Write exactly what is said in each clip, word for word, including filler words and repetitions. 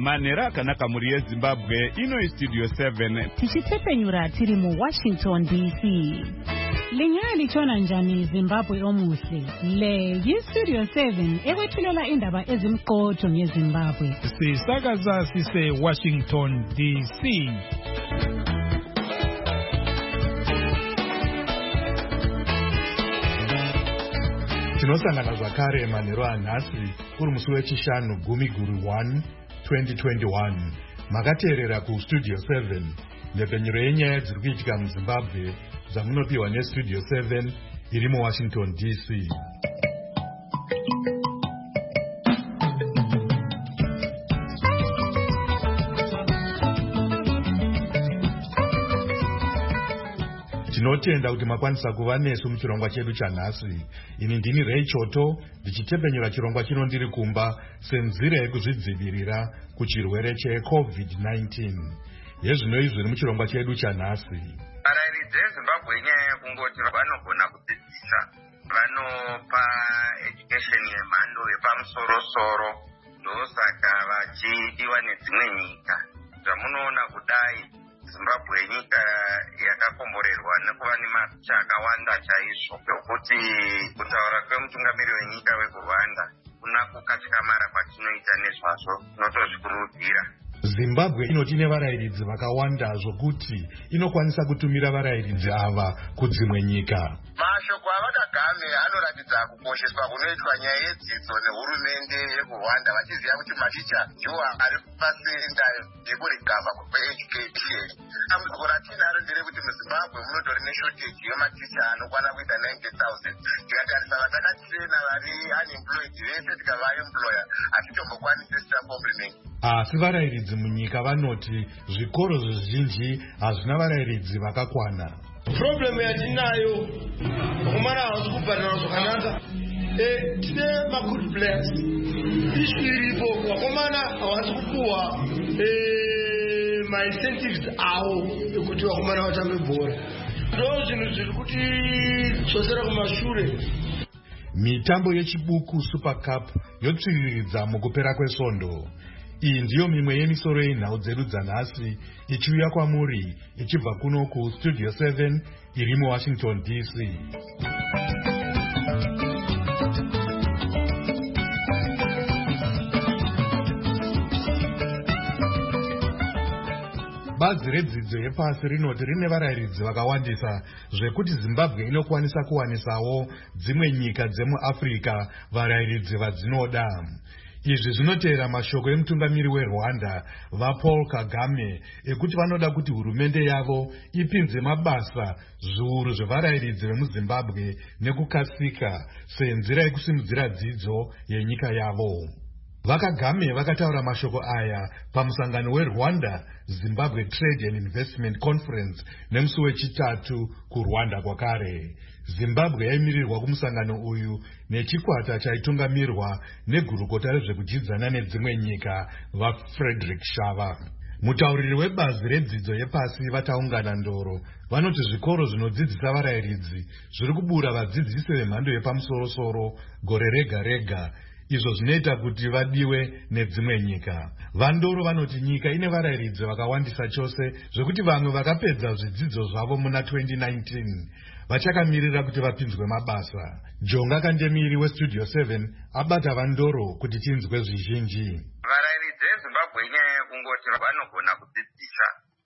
manhero akanaka muri yeZimbabwe. Ino Studio seven tichitepenyura tiri mu Washington D C. Linyaya lichona njani Zimbabwe omuhle. Le yi Studio seven ekwethulela indaba ezimqotho ngeZimbabwe. Sisakaza sise Washington D C. Tinosangana zvakare manhero anhasi uri musi wechishanu gumi guru one twenty twenty-one. Makateerera ku Studio seven nhepfenyuro yenyaya dziri kuitika muZimbabwe zvamunopiwa neStudio seven iri muWashington D C. Tinotenda kuti makwanisa kuva nesu muchirongwa chedu chanhasi. Ini ndini Ray Choto ndichitepenyura chirongwa chino ndiri kumba senzira yekuzvidzivirira kuchirwere cheCovid nineteen. Yezvino izvi zviri muchirongwa chedu chanhasi. Varairidzi veZimbabwe inyaya yekungoti vanogona kudzidzisa, vanopa education yemhando yepamusoro-soro, ndosaka vachidiwa nedzimwe nyika. Zvamunoona kudai Zimbabwe nyika yakakomborerwa nekuva nemapicha akawanda chaizvo, yokuti kutaura kwemutungamiri wenyika wekurwanda kuna kukatyakamara kwatinoita nezvazvo tinotozvikurudzira. Zimbabwe inoti nevarairidzi vakawanda zvokuti inokwanisa kutumira varairidzi ava kudzimwe nyika. Mashoko aVakagame anoratidza kukosheswa kunoitwa nyaya yedzidzo nehurumende yekurwanda, vachiziva kuti maticha ndiwo ari kupasenda yekurigava kweeducation. Dambudziko ratinaro nderekuti muZimbabwe munotori neshortage yematicha anokwana kuita ninety thousand. Tikatarisa vatakatirena vari unemployed vese tikavaemploya hatitombokwanisi staff complement. Asi varairidzi munyika vanoti zvikoro zvizhinji hazvina varairidzi vakakwana. Problem yatinayo kumara hausi kubhadhara zvakanaka. Eh, tine ma-good players. Issue iripo wakomana hawasi kupuwa eh ma-incentives awo ekuti wakomana vatambe bhora. Ndo zvinhu zviri kuti dzosera kumashure. Mitambo yechibuku Super Cup yotsviriridza mukupera kwesvondo. Iyi ndiyo mimwe yemisoro yenhau dzedu dzanhasi ichiuya kwamuri ichibva kuno ku Studio seven iri muWashington D C. Bazi redzidzo yepasi rinoti rine varairidzi vakawandisa zvekuti Zimbabwe inokwanisa kuwanisawo dzimwe nyika dzemuAfrica varairidzi vadzinoda. Izvi zvinotera mashoko emutungamiri weRwanda vaPaul Kagame ekuti vanoda kuti hurumende yavo ipinze mabasa zviuru zvevarairidzi vemuZimbabwe nekukasika senzira yekusimudzira dzidzo yenyika yavo. Vakagame vakataura mashoko aya pamusangano weRwanda Zimbabwe Trade and Investment Conference nemusi wechitatu kuRwanda kwakare. Zimbabwe yaimirirwa kumusangano uyu nechikwata chaitungamirwa negurukota rezvekudzidzana nedzimwe nyika vaFrederick Shava. Mutauriri webazi redzidzo yepasi vataungana ndoro vanoti zvikoro zvinodzidzisa varairidzi zviri kubura vadzidzisi vemhando yepamusoro-soro gore rega rega, izvo zvinoita kuti vadiwe nedzimwe nyika. Vandoro vanoti nyika ine varairidzi vakawandisa chose zvekuti vamwe vakapedza zvidzidzo zvavo muna twenty nineteen vachakamirira kuti vapinzwe mabasa. Jonga Kandemiri weStudio seven abata Vandoro kuti tinzwe zvizhinji. Varairidzi veZimbabwe inyaya yekungoti vanogona kudzidzisa,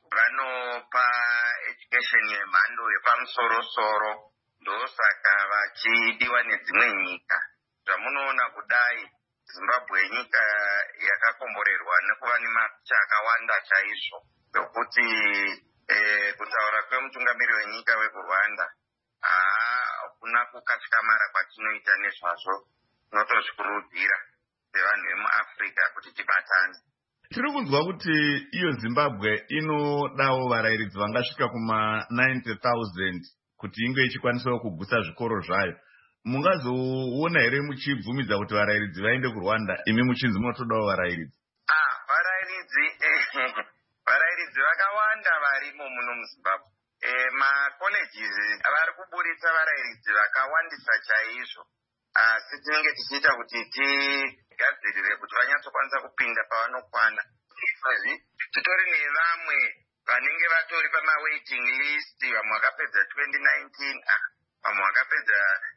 vanopa education yemhando yepamusoro-soro, ndosaka vachidiwa nedzimwe nyika. Zvamunoona kudai Zimbabwe nyika yakakomborerwa nekuva nemapicha akawanda chaizvo, yokuti eh, kutaura kwemutungamiri wenyika wekurwanda hakuna kukatyakamara kwatinoita nezvazvo, tinotozvikurudzira sevanhu vemuAfrica kuti tibatane. Tiri kunzwa kuti iyo Zimbabwe inodawo varairidzi vangasvika kuma ninety thousand kuti inge ichikwanisawo kugusa zvikoro zvayo. Mungazoona here muchibvumidza kuti varairidzi vaende kuRwanda, imi muchinzi munotodawo varairidzi? Ah, varairidzi varairidzi vakawanda varimo muno muZimbabwe. Eh, ma-colleges vari kuburitsa varairidzi vakawandisa chaizvo. Asi tinenge tichiita kuti tigadzirire kuti vanyatsokwanisa kupinda pavanokwana. Swazi titori nevamwe vanenge vatori pamawaiting list, vamwe vakapedza twenty nineteen, vamwe vakapedza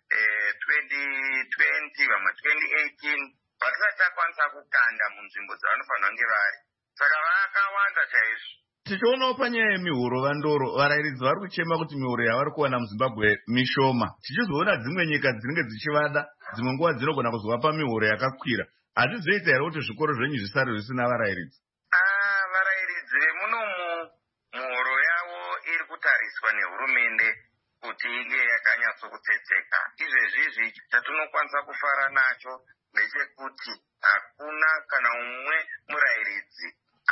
twenty twenty, vamwe twenty eighteen, vasati vakwanisa kukanda munzvimbo dzavanofanira kunge vari. Saka vakawanda chaizvo. Tichionawo panyaya yemihoro vandoro, varairidzi vari kuchema kuti mihoro yavari kuwana muZimbabwe mishoma. Tichizoona dzimwe nyika dzinenge dzichivada, dzimwe nguva dzinogona kuzovapa mihoro yakakwira. Hazvizoita here kuti zvikoro zvenyu zvisare zvisina varairidzi? Ah, varairidzi vemunomu mihoro yavo iri kutariswa nehurumende kuti inge yakanyatsokutsetseka. Izvezvizvi chatinokwanisa kufara nacho ndechekuti hakuna kana umwe murairidzi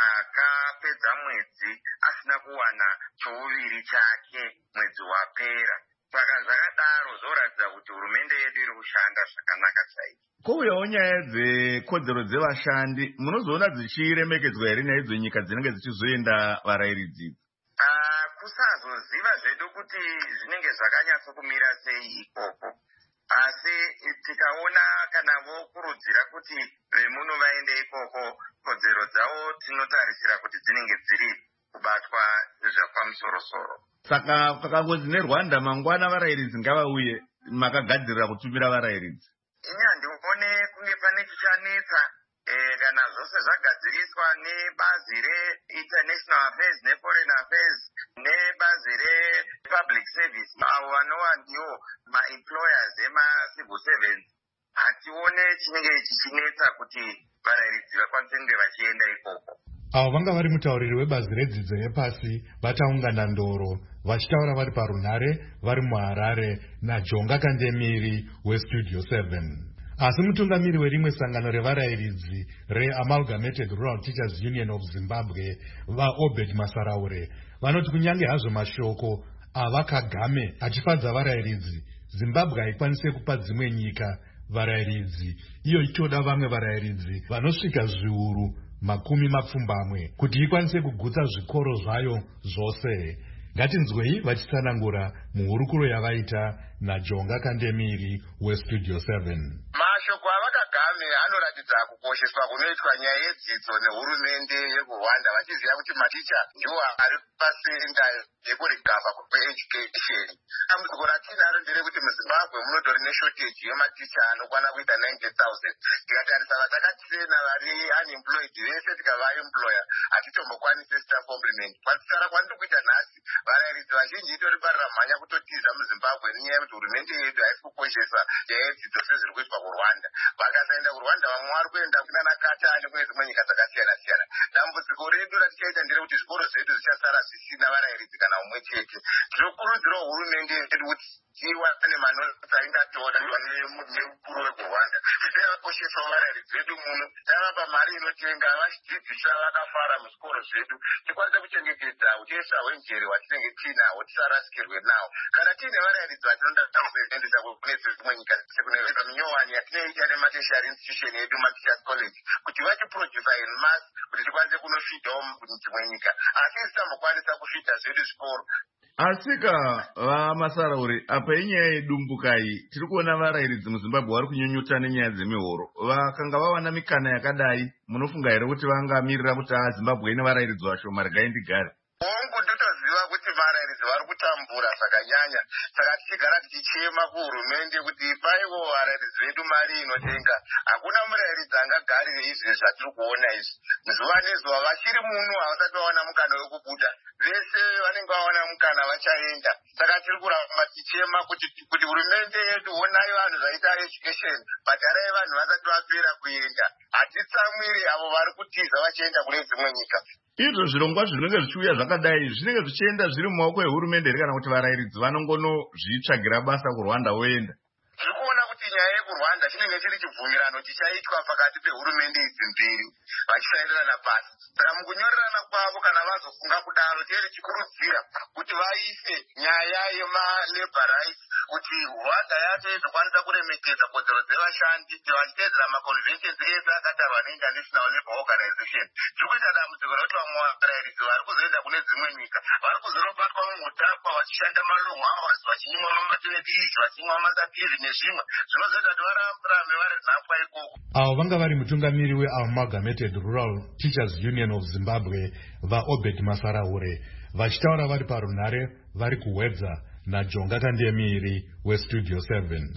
akapedza mwedzi asina kuwana chouviri chake mwedzi wapera. Saka zvakadaro zvoratidza kuti hurumende yedu iri kushanda zvakanaka chaizvo. Kouyawo nyaya dzekodzero dzevashandi, munozoona dzichiremekedzwa here naidzo nyika dzinenge dzichizoenda varairidzi? Uh, kusazoziva zvedu kuti zvinenge zvakanyatsokumira sei ikoko, asi tikaona kana vokurudzira kuti vemuno vaende ikoko, kodzero dzavo tinotarisira kuti dzinenge dziri kubatwa zvapamusoro-soro. Saka pakangozi neRwanda mangwana varairidzi ngavauye, makagadzirira kutumira varairidzi? Inyandione kunge pane chichanetsa eh, kana zvose zvagadziriswa nebazi re-International Affairs ne-Foreign Affairs nebazi re-Public Service, avo vanova ndiwo ma-employers ema-civil servants, hatione chinenge chichinetsa kuti varairidzi vakwanise kunge vachienda ikoko. Avo vanga vari mutauriri webazi redzidzo yepasi vataungana ndoro vachitaura vari parunhare vari muHarare naJonga Kandemiri weStudio seven. Asi mutungamiri werimwe sangano revarairidzi reAmalgamated Rural Teachers Union of Zimbabwe vaObed Masaraure vanoti kunyange hazvo mashoko avakagame achifadza varairidzi, Zimbabwe haikwanise kupa dzimwe nyika varairidzi, iyo ichitoda vamwe varairidzi vanosvika zviuru makumi mapfumbamwe kuti ikwanise kugutsa zvikoro zvayo zvose. Ngatinzwei vachitsanangura muhurukuro yavaita naJonga Kandemiri weStudio seven. Mashoko avakagame anoratidza kukosheswa kunoitwa nyaya yedzidzo nehurumende yekuRwanda, vachiziva kuti maticha ndiwo ari pasenda yekurigavha kweeducation. Dambudziko ratinaro nderekuti muZimbabwe munotori neshortage yematicha anokwana kuita ninety thousand. Tikatarisa vatakatirena vari unemployed vese tikavaemploya hatitombokwanise staff complement. Kwatisara kwandiri kuita nhasi, varairidzi vazhinji itori barira mhanya kutotiza muZimbabwe nenyaya yekuti hurumende yedu haisi kukoshesa nyaya yedzidzo sezviri kuitwa kuRwanda. Vakasaenda kuRwanda vamwe vari kuenda kunana Katani kune dzimwe nyika dzakasiyana siyana. Dambudziko redu ratichaita nderekuti zvikoro zvedu zvichasara zvisina varairidzi kana umwe chete. Tinokurudzirawo hurumende yedu kuti iwane manotsi aingatora nemukuru wekuRwanda kuti vakoshesa varairidzi vedu muno, tavapa mari inotenga vachidzidzisa vakafara muzvikoro zvedu, tikwanise kuchengetedza utesa hwenjere hwatinenge tiinahwo tisarasikirwe nawo. Kana tiine varairidzi vatinoda kuendesa kune dzimwe nyika sekune minyowani yatinoita nemateshari institution yedu mateachers college kuti vachiprodusa in mass kuti tikwanise kunofidhawo dzimwe nyika, asi tisambokwanisa kufidha zvedu zvikoro. Asika vaMasaraure, apa inyaya yedumbuka iyi tiri kuona varairidzi muZimbabwe vari kunyunyuta nenyaya dzemihoro. Vakanga vawana mikana yakadai, munofunga here kuti vangamirira kuti Zimbabwe ine varairidzi vashoma regai ndigare? Hongu totoziva kuti varairidzi vari kutambura zvakanyanya, saka tichigara tichichema kuhurumende kuti paiwo varairidzi vedu mari inotenga. Hakuna murairidzi angagarire izvi zvatiri kuona izvi. Zuva nezuva vachiri muno havasati vawana mukana wekubuda, vese vanenge vawana mukana vachaenda. Saka tiri kuramba tichema kuti kuti hurumende yedu honai vanhu zvaita education, bhadharai vanhu vasati vapera kuenda. Hatitsamwiri avo vari kutiza vachienda kune dzimwe nyika. Izvo zvirongwa zvinenge zvichiuya zvakadai zvinenge zvichienda zviri mumaoko ehurumende here kana kuti varairidzi vanongonozvitsvagira basa kuRwanda voenda? Tiri kuona kuti nyaya yekuRwanda chinenge chiri chibvumirano chichaitwa pakati pehurumende idzi mbiri vachisaenderana pasi. Saka mukunyorerana kwavo kana vazofunga kudaro, tiyere chikurudzira kuti vaise nyaya yemalabor rights, kuti Rwanda yacho izokwanisa kuremekedza kodzero dzevashandi vachiteedzera maconventions ese akatarwa neInternational Labour Organization. Tiri kuita dambudziko rekuti vamwe varairidzi vari kuzoenda kune dzimwe nyika vari kuzonobatwa mumutakwa vachishanda malongo hours, vachinyimwa mamaternity leave, vachimwa masapiri nezvimwe zvinozoita kuti varava vamurambe vari nhapwa ikoko. Avo vanga vari mutungamiri weAmalgamated Rural Teachers Union of Zimbabwe vaObed Masarahure vachitaura vari parunhare vari kuwedza naJonga Kandemiri weStudio seven.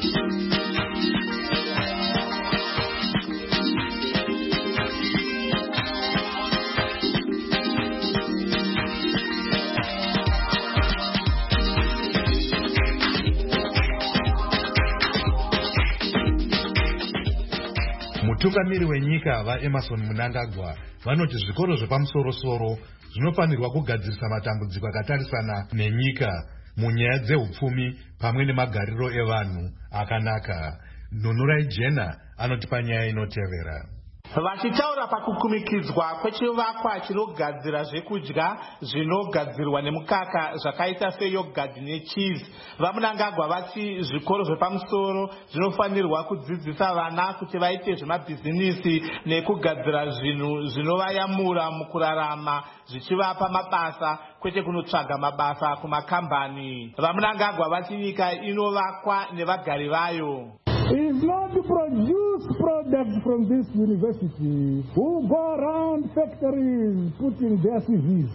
Mutungamiri wenyika vaEmerson Mnangagwa vanoti zvikoro zvepamusoro-soro zvinofanirwa kugadzirisa matambudziko akatarisana nenyika munyaya dzeupfumi pamwe nemagariro evanhu akanaka. Nunurai Jena anoti panyaya inotevera. Vachitaura pakukumikidzwa kwechivakwa chinogadzira zvekudya zvinogadzirwa nemukaka zvakaita seyogurt necheese, vaMnangagwa vati zvikoro zvepamusoro zvinofanirwa kudzidzisa vana kuti vaite zvemabhizinisi nekugadzira zvinhu zvinovayamura mukurarama zvichivapa mabasa kwete kunotsvaga mabasa kumakambani. VaMnangagwa vati nyika inovakwa nevagari vayo. Is not to produce products from this university who go around factories putting their C Vs.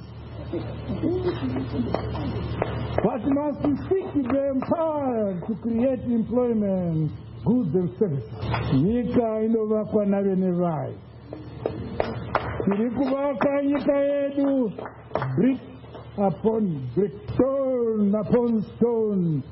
But must seek to be empowered to create employment, goods and services. Nyika inovakwa navene vayo. Tiri kuvaka nyika yedu brick upon brick, stone upon stone.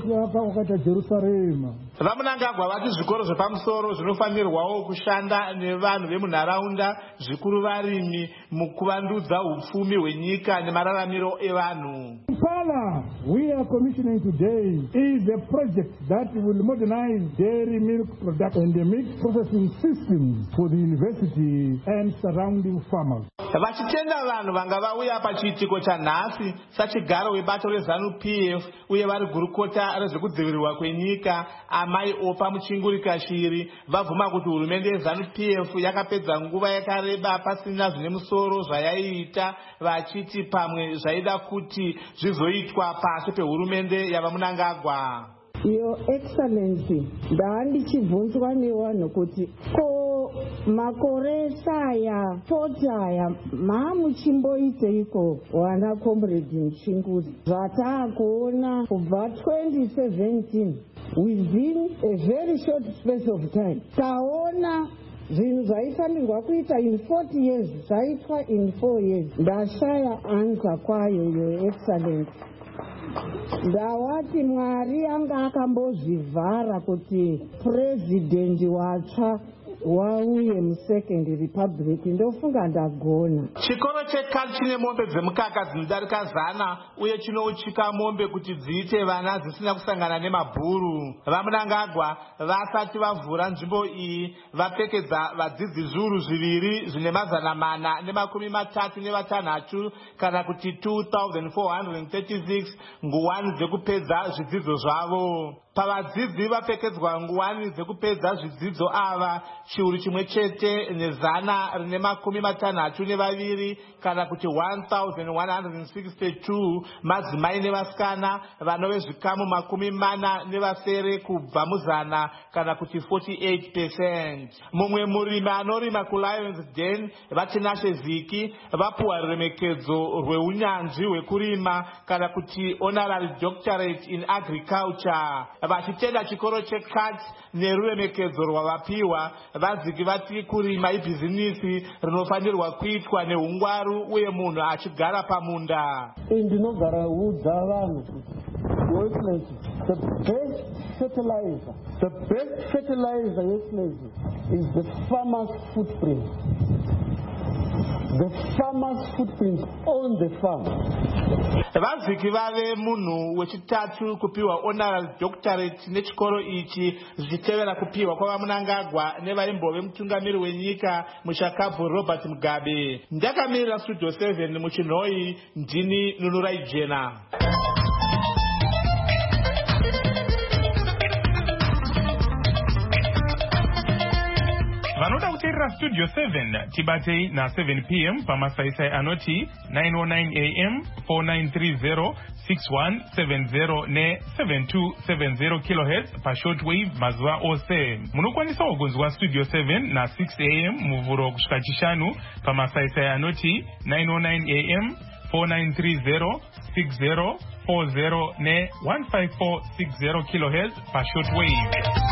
VaMnangagwa vati zvikoro zvepamusoro zvinofanirwawo kushanda nevanhu vemunharaunda, zvikuru varimi, mukuvandudza upfumi hwenyika nemararamiro evanhu. Impala we are commissioning today is a project that will modernize dairy milk production and the milk processing systems for the university and surrounding farmers. Vachitenda vanhu vanga vauya pachiitiko chanhasi sachigaro webato reZANU P F uye vari gurukota rezvekudzivirirwa kwenyika amai Opa Muchingurika Shiri vabvuma kuti hurumende yeZANU P F yakapedza nguva yakareba pasina zvine musoro zvayaiita, vachiti pamwe zvaida kuti zvizoitwa pasi pehurumende yavaMnangagwa. Your Excellency, ndandichibvunzwa nevanhu kuti ko makore saya potaya mamuchimboiteiko wana Comrade Mchinguri zvataakuona kubva twenty seventeen within a very short space of time taona zvinhu zvaifanirwa kuita in forty years zvaitwa in four years. Ndashaya answer kwayo, Your Excellency. Ndawati Mwari anga akambozvivhara kuti president watsva wauye muSecond Republic, ndofunga ndagona. Chikoro cheKAL chine mombe dzemukaka dzinodarika zana uye chinouchika mombe kuti dziite vana zvisina kusangana nemabhuru. VaMnangagwa vasati vavhura nzvimbo iyi vapfekedza vadzidzi zviuru zviviri zvine mazana mana nemakumi matatu nevatanhatu kana kuti two thousand four hundred thirty-six nguwani dzekupedza zvidzidzo zvavo. Pavadzidzi vapfekedzwa nguwani dzekupedza zvidzidzo ava chiuru chimwe chete nezana rine makumi matanhatu nevaviri kana kuti one thousand one hundred sixty-two madzimai nevasikana vanove zvikamu makumi mana nevasere kubva muzana kana kuti forty-eight percent. Mumwe murimi anorima kuLions Den vatinashe Ziki vapuwa ruremekedzo rweunyanzvi hwekurima kana kuti honorary doctorate in agriculture. Vachitenda chikoro cheKAT neruremekedzo rwavapiwa, vaziki vati kurima ibhizinisi rinofanirwa kuitwa neungwaru uye munhu achigara pamunda. Ndinogara udza vanhu kuti the best fertilizer, the best fertilizer is the farmer's footprint. The farmer's footprint on the farm. Vaziki vave munhu wechitatu kupiwa honorary doctorate nechikoro ichi zvichitevera kupiwa kwavaMnangagwa nevaimbove mutungamiri wenyika muShakabvu Robert Mugabe. Ndakamirira Studio seven muChinhoi, ndini Nunurai Jena. Vanoda kuteerera Studio seven tibatei na seven p m pamasaisai anoti nine oh nine a m four nine three zero six one seven zero ne seven two seven zero kilohertz pashortwave mazuva ose. Munokwanisawo kunzwa Studio seven na six a m muvhuro kusvika chishanu pamasaisai anoti nine oh nine a m, four nine three zero, six zero four zero ne one five four six zero kilohertz pashortwave.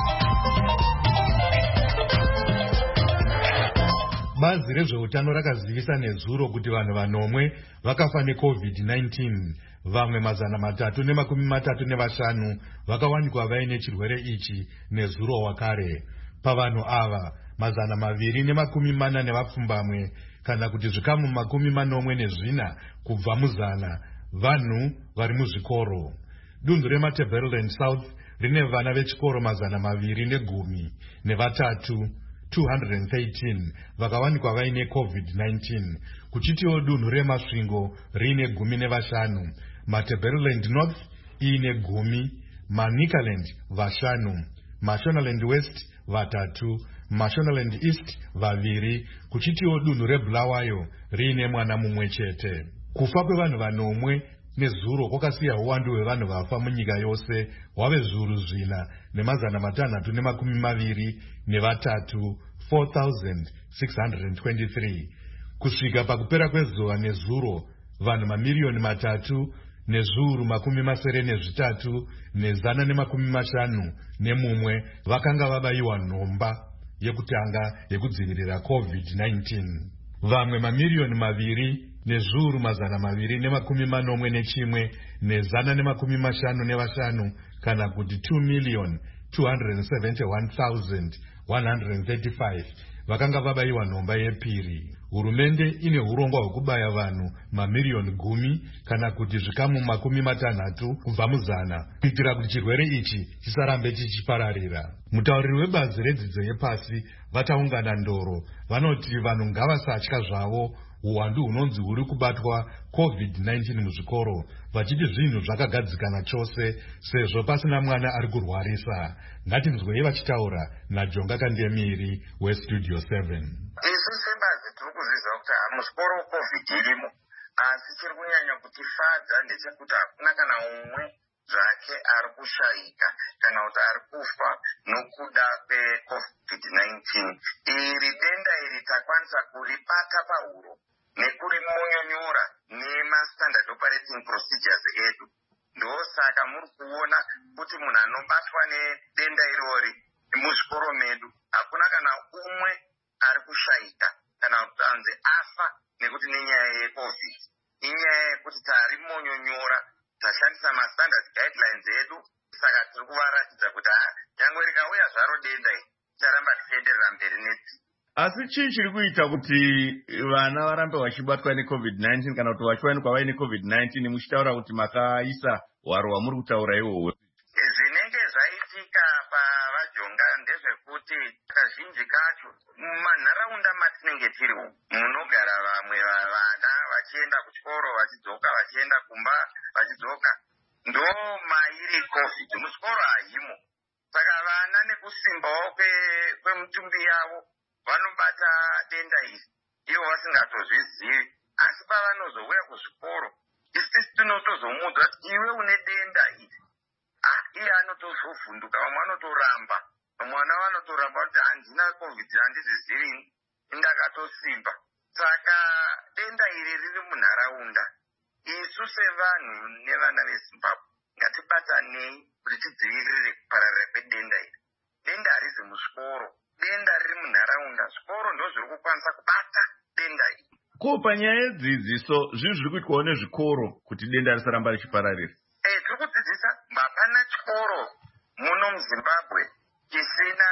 Bazi rezveutano rakazivisa nezuro kuti vanhu vanomwe vakafa necovid nineteen. Vamwe mazana matatu nemakumi matatu nevashanu vakawanikwa vaine chirwere ichi nezuro wakare. Pavanhu ava mazana maviri nemakumi mana nevapfumbamwe kana kuti zvikamu makumi manomwe nezvina kubva muzana vanhu vari muzvikoro. Dunhu reMatabeleland South rine vana vechikoro mazana maviri negumi nevatatu two hundred thirteen vakawanikwa vaine covid nineteen. Kuchitiwo dunhu reMasvingo rine gumi nevashanu, Matabeleland North ine gumi, Manicaland vashanu, Mashonaland West vatatu, Mashonaland East vaviri. Kuchitiwo dunhu reBulawayo rine mwana mumwe chete. Kufa kwevanhu vanomwe nezuro kwakasiya uwandu hwevanhu vafa munyika yose hwave zviuru zvina nemazana matanhatu nemakumi maviri nevatatu, four thousand six hundred twenty-three. Kusvika pakupera kwezuva nezuro vanhu mamiriyoni matatu nezviuru makumi masere nezvitatu nezana nemakumi mashanu nemumwe vakanga vabayiwa nhomba yekutanga yekudzivirira covid nineteen. Vamwe mamiriyoni maviri nezviuru mazana maviri nemakumi manomwe nechimwe nezana nemakumi mashanu nevashanu kana kuti two million two hundred seventy-one thousand one hundred thirty-five vakanga vabayiwa nhomba yepiri. Hurumende ine urongwa hwekubaya vanhu mamiriyoni gumi kana kuti zvikamu makumi matanhatu kubva muzana kuitira kuti chirwere ichi chisarambe chichipararira. Mutauriri webazi redzidzo yepasi vataungana ndoro vanoti vanhu ngavasatya zvavo uwandu hunonzi huri kubatwa covid nineteen muzvikoro, vachiti zvinhu zvakagadzikana chose sezvo pasina mwana ari kurwarisa. Ngatinzwei vachitaura naJonga Kandemiri weStudio seven. Isu sebazi tiri kuziva kuti muzvikoro covid irimo, asi chiri kunyanya kutifadza ndechekuti hakuna kana umwe zvake ari kushayika kana kuti ari kufa nokuda kwecovid nineteen. Iri denda iri takwanisa kuribata pahuro nekurimunyonyora nemastandard operating procedures edu. Ndosaka muri kuona kuti munhu anobatwa nedenda irori muzvikoro medu hakuna kana umwe ari kushayika kana kuti anzi afa nekuti nenyaya yecovid. Inyaya yekuti tarimonyonyora, tashandisa mastandard guidelines edu, saka tiri kuvaratidza kuti nyangwe rikauya zvaro denda iri ticharamba tichienderera mberi nedzi. Asi chii chiri kuita kuti vana varambe vachibatwa necovid nineteen kana kuti vachiwanikwa vaine covid nineteen muchitaura kuti makaisa hwaro hwamuri kutaura iwohwo? Zvinenge zvaitika pavaJonga ndezvekuti kazhinji kacho mumanharaunda matinenge tiri umu munogara vamwe vana vachienda kuchikoro vachidzoka, vachienda kumba vachidzoka, ndo mairi covid. Muchikoro haimo, saka vana nekusimbawo kwemutumbi yavo vanobata denda iri ivo vasingatozvizivi. Asi pavanozouya kuzvikoro isisi tinotozomuudza kuti iwe une denda iri, ah, iye anotozovhunduka, vamwe anotoramba, vamwana vanotoramba kuti handina covid, handizvizivi, ndakatosimba. Saka denda iri riri munharaunda. Isu sevanhu nevana veZimbabwe ngatibatanei kuti tidzivirire kupararira kwedenda iri. Denda harizi muzvikoro, denda riri munharaunda. Zvikoro ndo zviri kukwanisa kubata denda iri. Ko panyaya yedzidziso zvinhu zviri kuitwawo nezvikoro kuti denda risaramba richipararira? Eh, tiri kudzidzisa. Hapana chikoro muno muZimbabwe chisina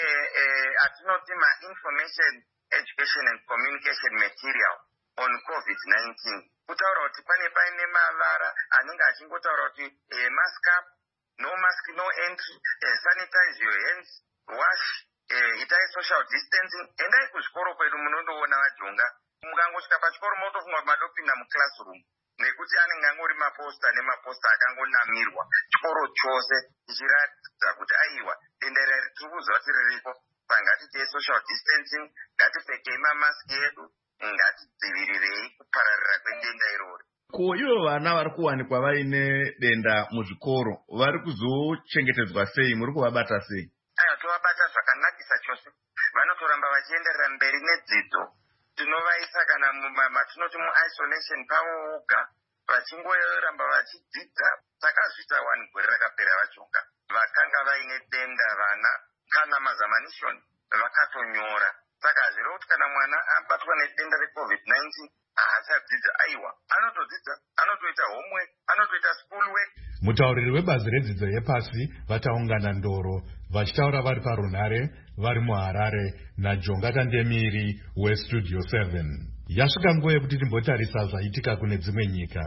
atinoti ma-information education and communication material on covid nineteen. Kutaura kuti pane paine mavara anenge achingotaura kuti mask up, no mask, no entry, sanitize your hands, wash, itai social distancing. Endai kuzvikoro kwedu munondoona vaJonga. Mukangosvika pachikoro motofunga kuti madopinda muclassroom nekuti anenge angori maposta nemaposta akangonamirwa chikoro chose ichiratidza kuti aiwa denda iri tiri kuziva kuti ririko. Saka ngatitei social distancing, ngatipfekei mamaski edu, ngatidzivirirei kupararira kwedenda irori. Ko ivo vana vari kuwanikwa vaine denda muzvikoro vari kuzochengetedzwa sei? Muri kuvabata sei? Aiwa, tovabata zvakanakisa chose. Vanotoramba vachienderera mberi nedzidzo. Tinovaisa kana matinoti mu-isolation pavo voga, vachingoramba vachidzidza. Takazvita one gore rakapera vachonga vakanga vaine denda vana kana mazamanishoni vakatonyora. Saka hazviri kuti kana mwana abatwa nedenda recovid nineteen haachadzidza, aiwa, anotodzidza, anotoita homework, anotoita school work. Mutauriri webazi redzidzo yepasi vataungana Ndoro vachitaura vari parunhare vari muHarare naJonga Tandemiri weStudio seven. Yasvika nguva yekuti timbotarisa zvaitika kune dzimwe nyika.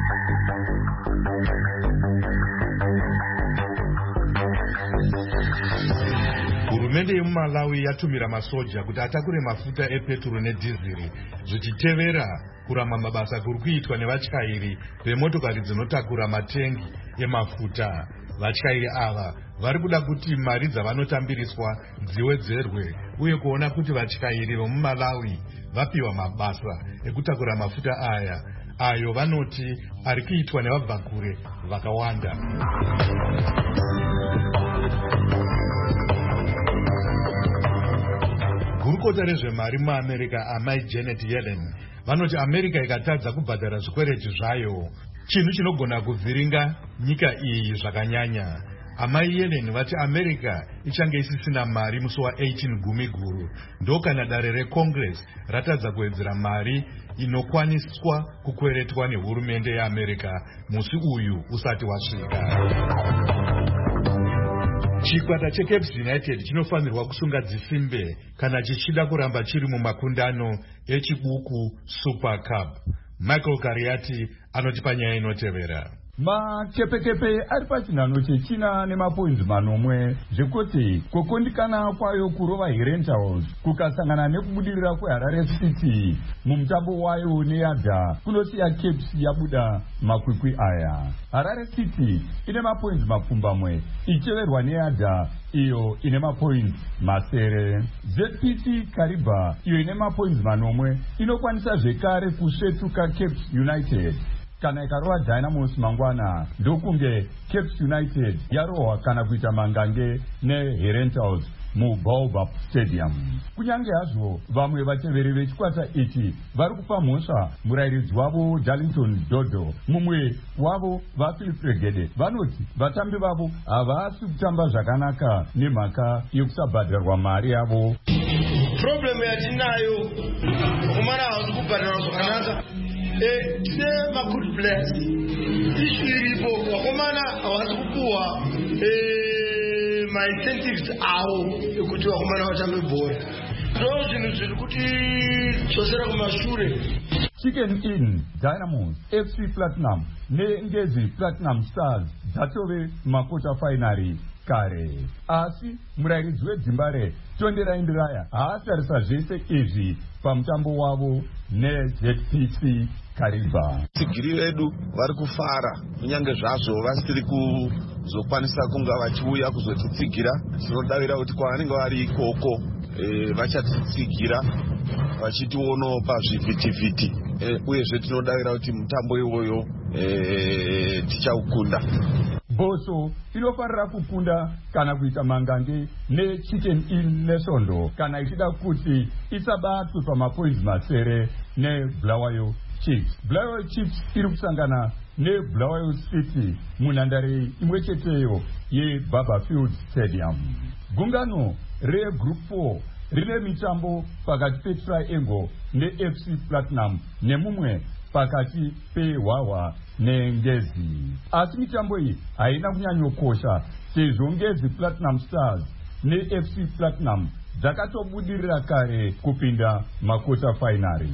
Hurumende yemuMalawi yatumira masoja kuti atakure mafuta epeturu nedhiziri zvichitevera kuramba mabasa kuri kuitwa nevatyairi vemotokari dzinotakura matengi emafuta. Vatyairi ava vari kuda kuti mari dzavanotambiriswa dziwedzerwe uye kuona kuti vatyairi vemuMalawi vapiwa mabasa ekutakura mafuta aya ayo vanoti ari kuitwa nevabvakure vakawanda. Gurukota rezvemari muAmerica amai Janet Yellen vanoti America ikatadza kubhadhara zvikwereti zvayo chinhu chinogona kuvhiringa nyika iyi zvakanyanya. Amai Yellen vati America ichange isisina mari musi wa-eighteen Gumiguru ndokana dare reCongress ratadza kuwedzera mari inokwaniswa kukweretwa nehurumende yeAmerica musi uyu usati wasvika. Chikwata cheCaps United chinofanirwa kusunga dzisimbe kana chichida kuramba chiri mumakundano echibuku Super Cup. Michael Kariati anoti panyaya inotevera. Makepekepe ari pachinhano chechina nemapoinzi manomwe zvekuti kukundikana kwayo kurova Herentals kukasangana nekubudirira kweHarare City mumutambo wayo neYadha kunosiya Caps yabuda makwikwi aya. Harare City ine mapoinzi mapfumbamwe icheverwa neYadha iyo ine mapoinzi masere. Z P C Kariba iyo ine mapoinzi manomwe inokwanisa zvekare kusvetuka Caps United. Kana ikarova Dynamos mangwana ndokunge Caps United yarohwa kana kuita mangange neHerentals muBaobab Stadium. Kunyange hazvo vamwe vateveri vechikwata ichi vari kupa mhosva murayiridzi wavo Darlington Dodo, mumwe wavo vaPhilip Regede vanoti vatambi vavo havasi kutamba zvakanaka nemhaka yekusabhadharwa mari yavo. Problem yatinayo kumara hausi kubhadharwa zvakanaka. Eh, tine ma-good players. Ishu iripo, wakomana hawasi kupuwa eh, ma-incentives avo ekuti wakomana vatambe bhora. Ndo zvinhu zviri kuti dzosera kumashure. Chicken Inn, Dynamos, F C Platinum neNgezi Platinum Stars dzatove makota finari kare. Asi murayiridzi wedzimbare Tonderai Ndiraya haatarisa zvese izvi pamutambo wavo neZ P C Kariba. Tsigiri vedu vari kufara kunyange zvazvo vasiri kuzokwanisa kunga vachiuya kuzotitsigira. Tinodavira kuti kwavanenge vari ikoko e, vachatitsigira vachitionawo pazvivhitivhiti e, uyezve tinodavira kuti mutambo iwoyo e, tichaukunda. Boso inofanira kukunda kana kuita mangange neChicken Inn neSondo kana ichida kuti isabatwe pamapoinzi masere neBulawayo Chiefs. Bulawayo Chiefs iri kusangana neBulawayo City munhandare imwe cheteyo yeBarberfield Stadium. Gungano reGroup four rine mitambo pakati peTriangle neF C Platinum nemumwe pakati peHwahwa neNgezi. Asi mitambo iyi haina kunyanyokosha sezvo Ngezi Platinum Stars neF C Platinum dzakatobudirira kare kupinda makota finari.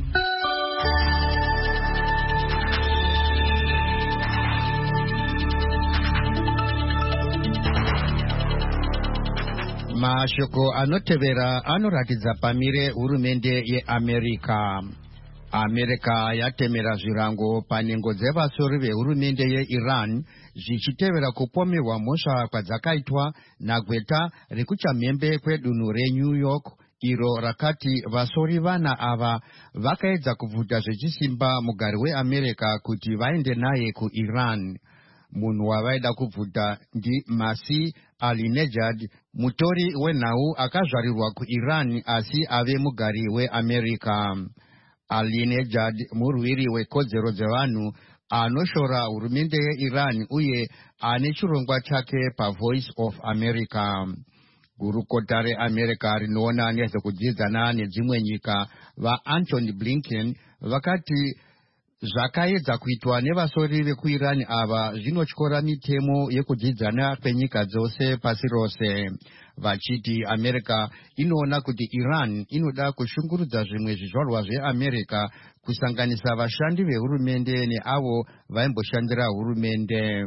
Mashoko anotevera anoratidza pamire hurumende yeAmerica. America yatemera zvirango panengo dzevasori vehurumende yeIran zvichitevera kupomerwa mhosva kwadzakaitwa nagweta rekuchamhembe kwedunhu reNew York iro rakati vasori vana ava vakaedza kubvuta zvechisimba mugari weamerica kuti vaende naye kuiran. Munhu wavaida kubvuta ndi Masih Alinejad, mutori wenhau akazvarirwa kuiran asi ave mugari weamerica. Alinejad murwiri wekodzero dzevanhu anoshora hurumende yeIran uye ane chirongwa chake paVoice of America. Gurukota reAmerica rinoona nezvekudzidzana nedzimwe nyika vaAntony Blinken vakati zvakaedza kuitwa nevasori vekuIran ava zvinotyora mitemo yekudzidzana kwenyika dzose pasi rose, vachiti America inoona kuti Iran inoda kushungurudza zvimwe zvizvarwa zveAmerica kusanganisa vashandi vehurumende neavo vaimboshandira hurumende.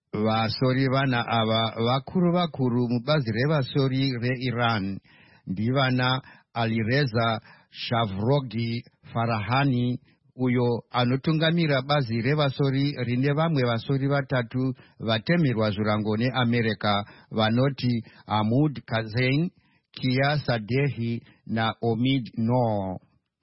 Vasori vana ava vakuru vakuru mubazi revasori reIran ndivana Alireza Shavrogi Farahani, uyo anotungamira bazi revasori rine vamwe vasori vatatu vatemerwa zvirango neAmerica vanoti Ahmad Kazein, Kia Sadehi na Omid Noor.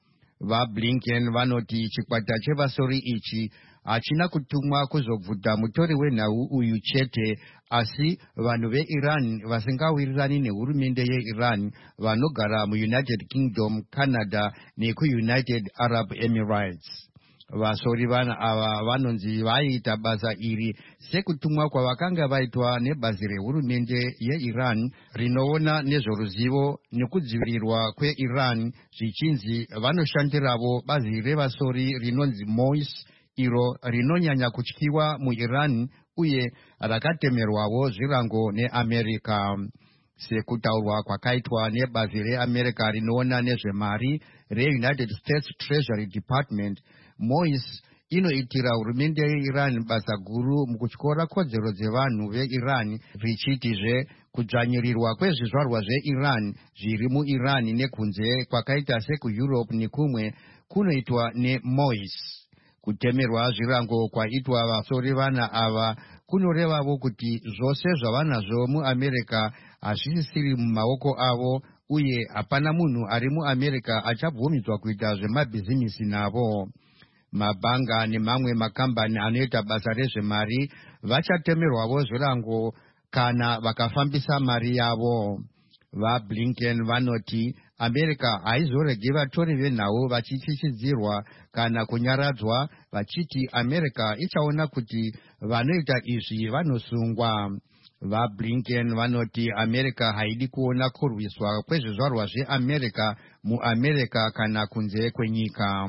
VaBlinken vanoti chikwata chevasori ichi hachina kutumwa kuzobvuta mutori wenhau uyu chete, asi vanhu veIran vasingawirirani nehurumende yeIran vanogara muUnited Kingdom, Canada nekuUnited Arab Emirates. Vasori vana ava vanonzi vaiita basa iri sekutumwa kwavakanga vaitwa nebazi rehurumende yeIran rinoona nezvoruzivo nekudzivirirwa kweIran zvichinzi vanoshandiravo bazi revasori rinonzi Mois, iro rinonyanya kutyiwa muIran uye rakatemerwawo zvirango neAmerica. Sekutaurwa kwakaitwa nebazi reAmerica rinoona nezvemari reUnited States Treasury Department, Mois inoitira hurumende yeIran basa guru mukutyora kodzero dzevanhu veIran, richitizve kudzvanyirirwa kwezvizvarwa zveIran zviri muIran nekunze kwakaita sekuEurope nekumwe kunoitwa neMois. Kutemerwa zvirango kwaitwa vasori vana ava kunorevavo kuti zvose zvavanazvo muAmerica hazvisisiri mumaoko avo uye hapana munhu ari muAmerica achabvumidzwa kuita zvemabhizimisi navo. Mabhanga nemamwe makambani anoita basa rezvemari vachatemerwavo zvirango kana vakafambisa mari yavo. VaBlinken vanoti America haizoregi vatori venhau vachichichidzirwa kana kunyaradzwa, vachiti America ichaona kuti vanoita izvi vanosungwa. VaBlinken vanoti America haidi kuona kurwiswa kwezvizvarwa zveAmerica muAmerica kana kunze kwenyika.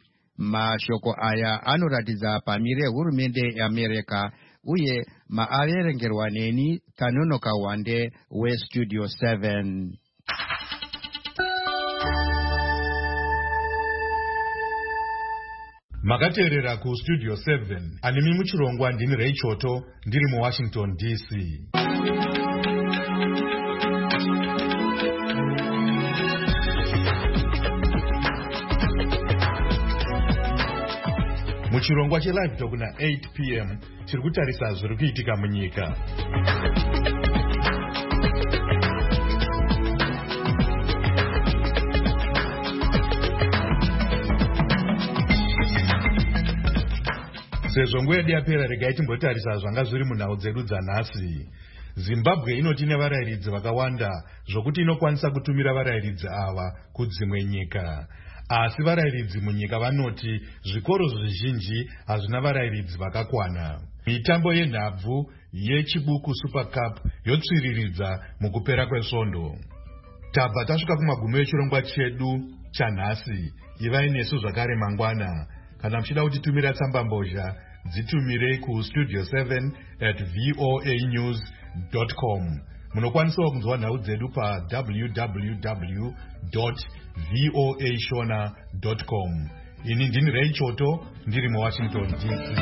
Mashoko aya anoratidza pamire hurumende yeAmerica uye maaverengerwa neni Kanonoka Wande weStudio seven. Makateerera kuStudio seven, animi muchirongwa ndini Ray Choto ndiri muWashington D C. Muchirongwa chelive talk na eight p m chiri kutarisa zviri kuitika munyika. Sezvo nguva yedu yapera, regai timbotarisa zvanga zviri munhau dzedu dzanhasi. Zimbabwe inoti nevarayiridzi vakawanda zvokuti inokwanisa kutumira varayiridzi ava kudzimwe nyika. Asi varayiridzi munyika vanoti zvikoro zvizhinji hazvina varayiridzi vakakwana. Mitambo yenhabvu yechibuku Super Cup yotsviriridza mukupera kwesvondo. Tabva tasvika kumagumo echirongwa chedu chanhasi. Ivai nesu zvakare mangwana. Kana muchida kutitumira tsamba mbozha, dzitumirei kustudio seven at voanews dot com. Munokwanisawo kunzwa nhau dzedu pa w w w dot voa shona dot com. Ini ndini Ray Choto ndiri muWashington D C.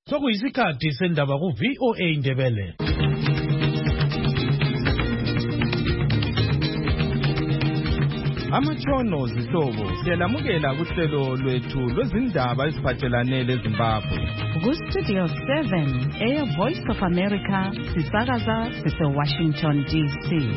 Sokuyisikhathi sendaba ku V O A Indebele. Amatshono zihlobo siyalamukela kuhlelo lwethu lwezindaba eziphathelane leZimbabwe. Ku Studio seven e Voice of America sisakaza sise Washington D C.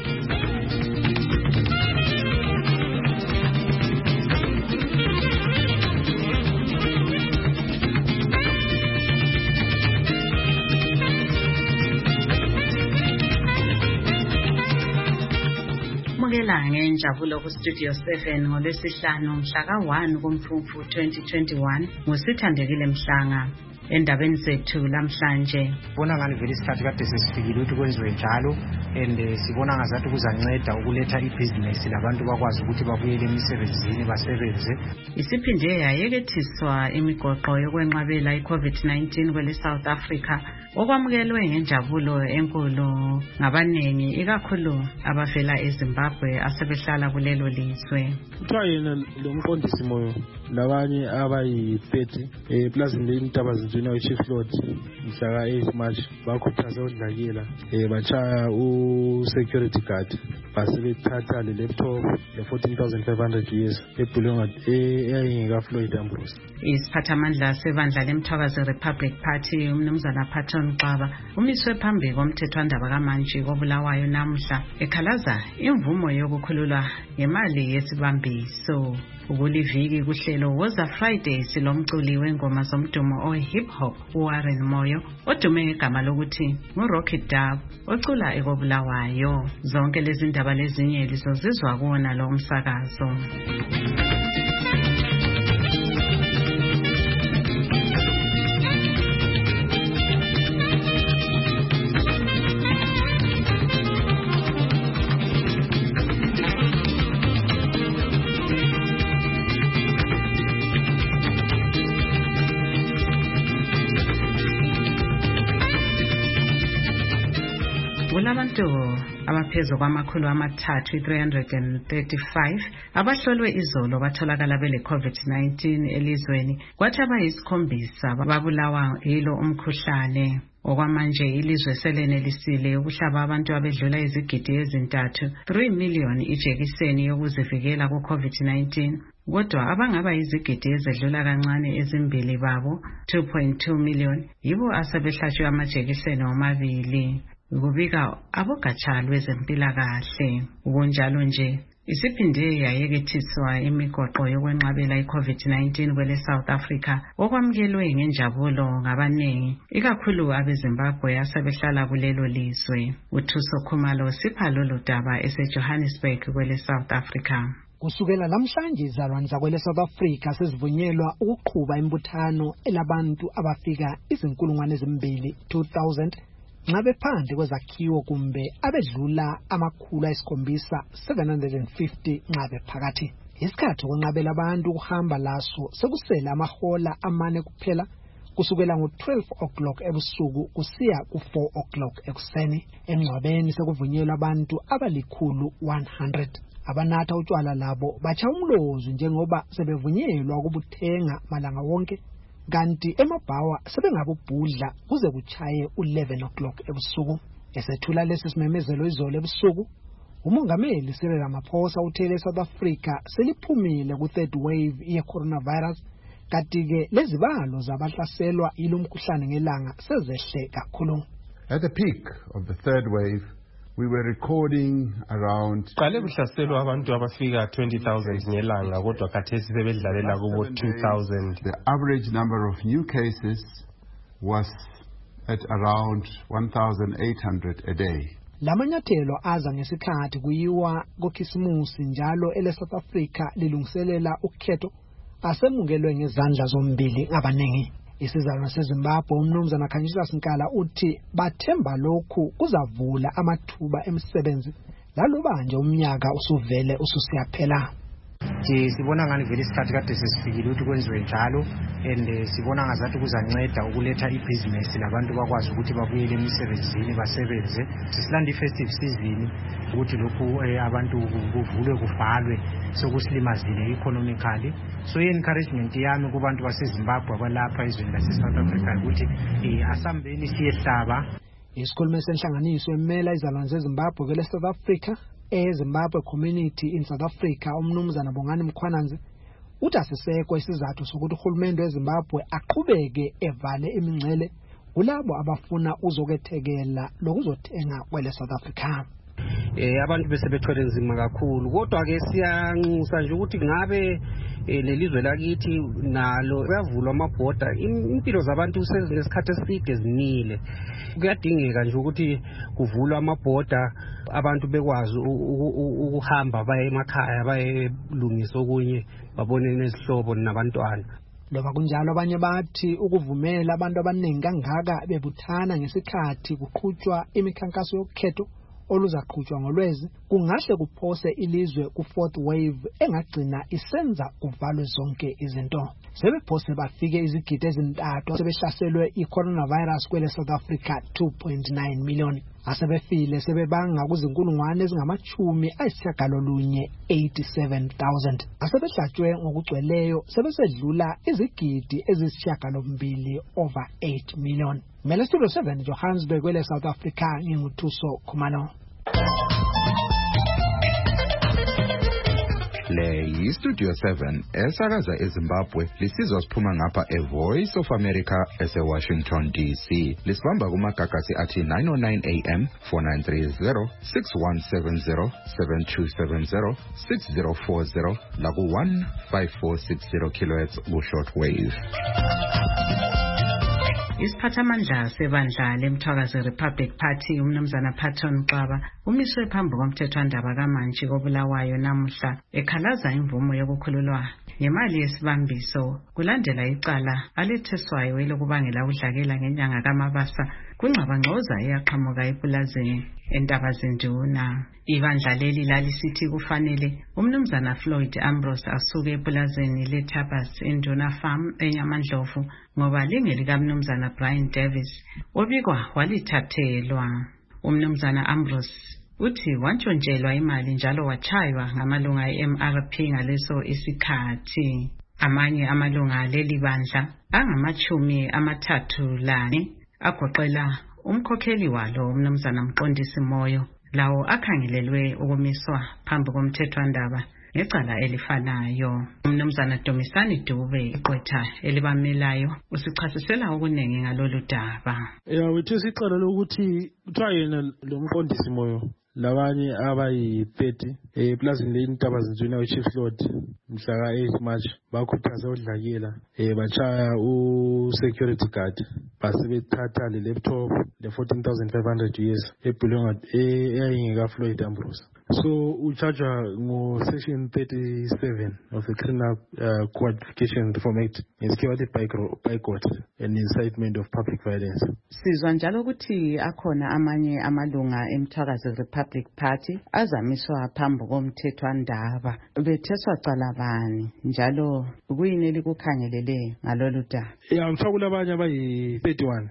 Ngenjabulo ku Studio seven ngolwesihlanu mhla ka one kuMfumfu twenty twenty-one ngusithandekile Mhlanga. Endabeni zethu lamhlanje bona ngani vele isikhathi kade sesifikile ukuthi kwenziwe njalo and sibona ngazathi kuzanceda ukuletha ibusiness labantu bakwazi ukuthi babuyele emisebenzini basebenze. Isiphinde yayekethiswa imigoqo yokwenqabela iCovid nineteen kwele South Africa okwamukelwe ngenjabulo enkulu ngabanengi ikakhulu abavela eZimbabwe asebehlala kulelo lizwe. Kuthiwa yena lo mqondisi moyo labanye abayi thirty eplazini leintaba zinjena uChief Lord mhla ka eight March bakhuthaza udlakela eh bachaya u-security guard basebethatha le laptop le fourteen thousand five hundred U S ebhulonga eyayingeka Floyd Ambrose. Isiphathamandla sebandla lemthwakazi Republic Party umnumzana Patton Xaba umiswe phambi komthethwandaba kaMantshi kobulawayo namhla ekhalaza imvumo yokukhululwa ngemali yesibambiso. Ukuliviki kuhlelo Woza Friday silomculi wengoma zomdumo o hip hop uWarren Moyo odume ngegama lokuthi nguRocket Dub ocula ekobulawayo. Zonke lezi ndaba lezinye lizozizwa kuona lo umsakazo. Kulabantu abaphezu kwamakhulu amathathu three hundred thirty-five abahlolwe izolo batholakala bele COVID nineteen elizweni kwathi abayisikhombisa babulawa yilo umkhuhlane. Okwamanje ilizwe selenelisile ukuhlaba abantu abedlula izigidi ezintathu three million ijekiseni yokuzivikela ku COVID nineteen. Kodwa abangaba izigidi ezedlula kancane ezimbili babo two point two million yibo asebehlatshwe amajekiseni omabili. Ukubika abogatsha lwezempilakahle. Kunjalo nje isiphinde yayekethiswa imigoqo yokwenqabela iCovid nineteen kwele South Africa okwamukelwe ngenjabulo ngabanengi ikakhulu abeZimbabwe asebehlala kulelo lizwe. uThuso Khumalo sipha lolu daba eseJohannesburg kwele South Africa. Kusukela lamhlanje izalwane zakwele South Africa sezivunyelwa ukuqhuba imbuthano elabantu abafika izinkulungwane ezimbili two thousand ngabe phandle kwezakhiwo kumbe abedlula amakhulu ayisikhombisa seven hundred fifty ngabe phakathi. Isikhathi kunqabela abantu ukuhamba laso sekusela amahola amane kuphela kusukela ngo twelve o'clock ebusuku kusiya ku four o'clock ekuseni. Engcwabeni sekuvunyelwa abantu abalikhulu one hundred. Abanatha utshwala labo bacha umlozo njengoba sebevunyelwa ukubuthenga malanga wonke. Kanti emabhawa sebengabubhudla kuze kuchaye eleven o'clock ebusuku. Esethula lesi simemezelo izolo ebusuku umongameli Cyril Ramaphosa uthele South Africa seliphumile ku third wave ye coronavirus kanti ke lezibalo zabahlaselwa ilomkhuhlane ngelanga sezehle kakhulu. At the peak of the third wave we were recording around qale kuhlaselwa abantu abafika twenty thousand ngelanga kodwa khathesi sebedlalela kubo two thousand. The average number of new cases was at around one thousand eight hundred a day. Lamanyathelo aza ngesikhathi kuyiwa kokhisimusi njalo ele South Africa lilungiselela ukhetho asemungelwe ngezandla zombili ngabanengi. Isizalwane seZimbabwe umnumzana Khanyisa Sinkala uthi bathemba lokhu kuzavula amathuba emisebenzi laloba nje umnyaka usuvele ususiyaphela. nje sibona ngani vele isikhathi kade sesifikile ukuthi kwenziwe njalo and sibona ngazathi kuzanceda ukuletha ibusiness labantu bakwazi ukuthi babuyele emisebenzini basebenze. Sisilanda ifestive season ukuthi lokhu abantu kuvulwe kuvalwe sokusilimazile economically. So i-encouragement yami kubantu baseZimbabwe abalapha ezweni lase-South Africa ukuthi um asambeni siyehlaba. Isikhulumi senhlanganiso emela izalwane zeZimbabwe kwele South Africa eZimbabwe Community in South Africa umnumzana Bongani Mkhwananzi uthi asisekho isizathu sokuthi uhulumende weZimbabwe aqhubeke evale imingcele kulabo abafuna uzokethekela lokuzothenga kwele South Africa. Eh abantu bese bethwele nzima kakhulu kodwa ke siyanxusa nje ukuthi ngabe lelizwe lakithi nalo kuyavulwa amabhoda impilo zabantu sezinesikhathi eside zinile kuyadingeka nje ukuthi kuvulwa amabhoda abantu bekwazi ukuhamba baye emakhaya bayelungisa okunye babone nezihlobo nabantwana. Loba kunjalo abanye bathi ukuvumela abantu abaningi kangaka bebuthana ngesikhathi kuqhutshwa imikhankaso yokukhetho oluzaqhutshwa ngolwezi kungahle kuphose ilizwe ku fourth wave engagcina isenza kuvalwe zonke izinto. Sebephose bafike izigidi ezintathu sebehlaselwe i-coronavirus kwele South Africa two point nine million. Asebefile sebebanga kuzinkulungwane ezingamachumi ayisishagalolunye eighty-seven thousand. Asebehlatshwe ngokugcweleyo sebesedlula izigidi ezisishagalombili over eight million. Mele Studio seven Johannesburg kwele South Africa nginguthuso Khumalo. Le yi-Studio seven esakaza eZimbabwe lisizwa siphuma ngapha e-Voice of America ese-Washington D C. Lisibamba kumagagasi athi nine oh nine A M, four nine three zero, six one seven zero, seven two seven zero, six zero four zero laku one five four six zero kilohertz ku-shortwave. Isiphathamandla sebandla lemthwakazi Republic Party umnumzana Patton Xaba umiswe phambi komthethwandaba kaMantshi koBulawayo namuhla ekhalaza imvumo yokukhululwa ngemali yesibambiso kulandela icala aletheswayo elokubangela udlakela ngenyanga kaMabasa kungxabangxoza eyaqhamuka epulazini eNtabazinduna. Ibandla leli lalisithi kufanele umnumzana Floyd Ambrose asuke epulazini leThabas eNduna Farm eNyamandlovu ngoba lingelika mnumzana Brian Davis obikwa walithathelwa. Umnumzana Ambrose uthi wantshontshelwa imali njalo wachaywa ngamalunga e-M R P ngaleso isikhathi. Amanye amalunga leli bandla angamachumi amathathu lane agoqela umkhokheli walo umnumzana Mqondisi Moyo lawo akhangelelwe ukumiswa phambi komthethwandaba ngecala elifanayo. Umnumzana Domisani Dube iqwetha elibamelayo usichasisela okuningi ngalolu daba. Ya wethu sicela lokuthi kuthiwa yena lo Mqondisi Moyo labanye abayi thirty eh plazini le Ntabazinduna we-Chief Lord mhla ka eight March bakhuthaza udlakela eh bachaya u-security guard basebethatha le laptop le fourteen thousand five hundred years ebulonga eyayingeka Floyd Ambrose. So uchargwa ngo section thirty-seven of the Criminal uh, Codification Reform Act ngesikhiwa boycott and incitement of public violence. Sizwa njalo ukuthi akhona amanye amalunga emthwakazi Republic Party azamiswa phambi komthethwandaba betheswa cala bani njalo kuyini elikukhangelele ngalolu daba? Ya mthwakula abanye abayi thirty-one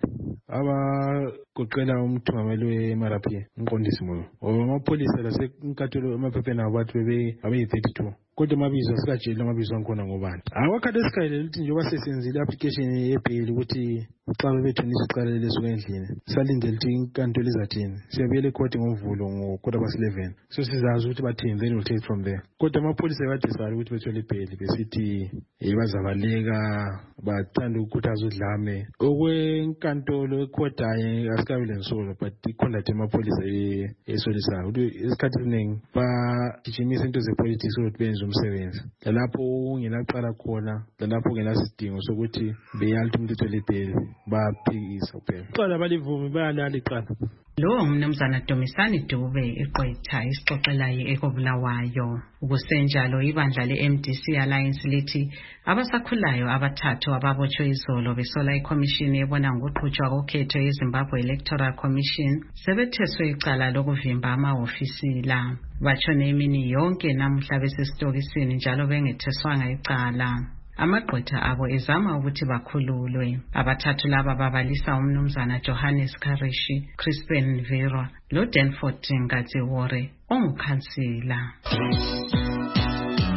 abagoqela umthungameli we-M R P Mqondisi Moyo amapholisa lasenkantolo emaphepheni abo bathi bebe abayi thirty-two kodwa amabizo asikajeli amabizo ankhona ngobani. Awakade esikayele lithi njengoba sesenzile i-application yebheli ukuthi xa bebethunisa icala lesuka endlini salindele ukuthi inkantolo izathini siyabuyela ekhoti ngovulo ngo-quarter past eleven so sizazi ukuthi bathini then we'll take it from there. Kodwa amapholisa badesala ukuthi bethole ibheli besithi bazabaleka bathanda ukukhuthaza udlame okwenkantolo ekhodaye asikabi lensolo but iconduct amapholisa esolisayo ukuthi isikhathi esiningi bagijimisa into zepolitics ukuthi benze umsebenzi lalapho ungenaqala khona lalapho kungenasidingo sokuthi beyalthi umuntu ethole ibheli baphikisa kuphela xala balivumi bayalala iqala. Lo mnumzana Domisani Dube iqwetha isixoxelayo ekobulawayo. Ukusenjalo ibandla le-M D C Alliance lithi abasakhulayo abathathu ababotshwe izolo besola ikomishini ebona ngokuqhutshwa kokhetho eZimbabwe Electoral Commission sebetheswe icala lokuvimba amahofisi la. Batshone imini yonke namuhla besesitokisini njalo bengetheswanga icala. Amagqwetha abo ezama ukuthi bakhululwe. Abathathu laba babalisa umnumzana Johannes Karishi, Crispin Vera, lo Danford Ngadziwore ongukhansila.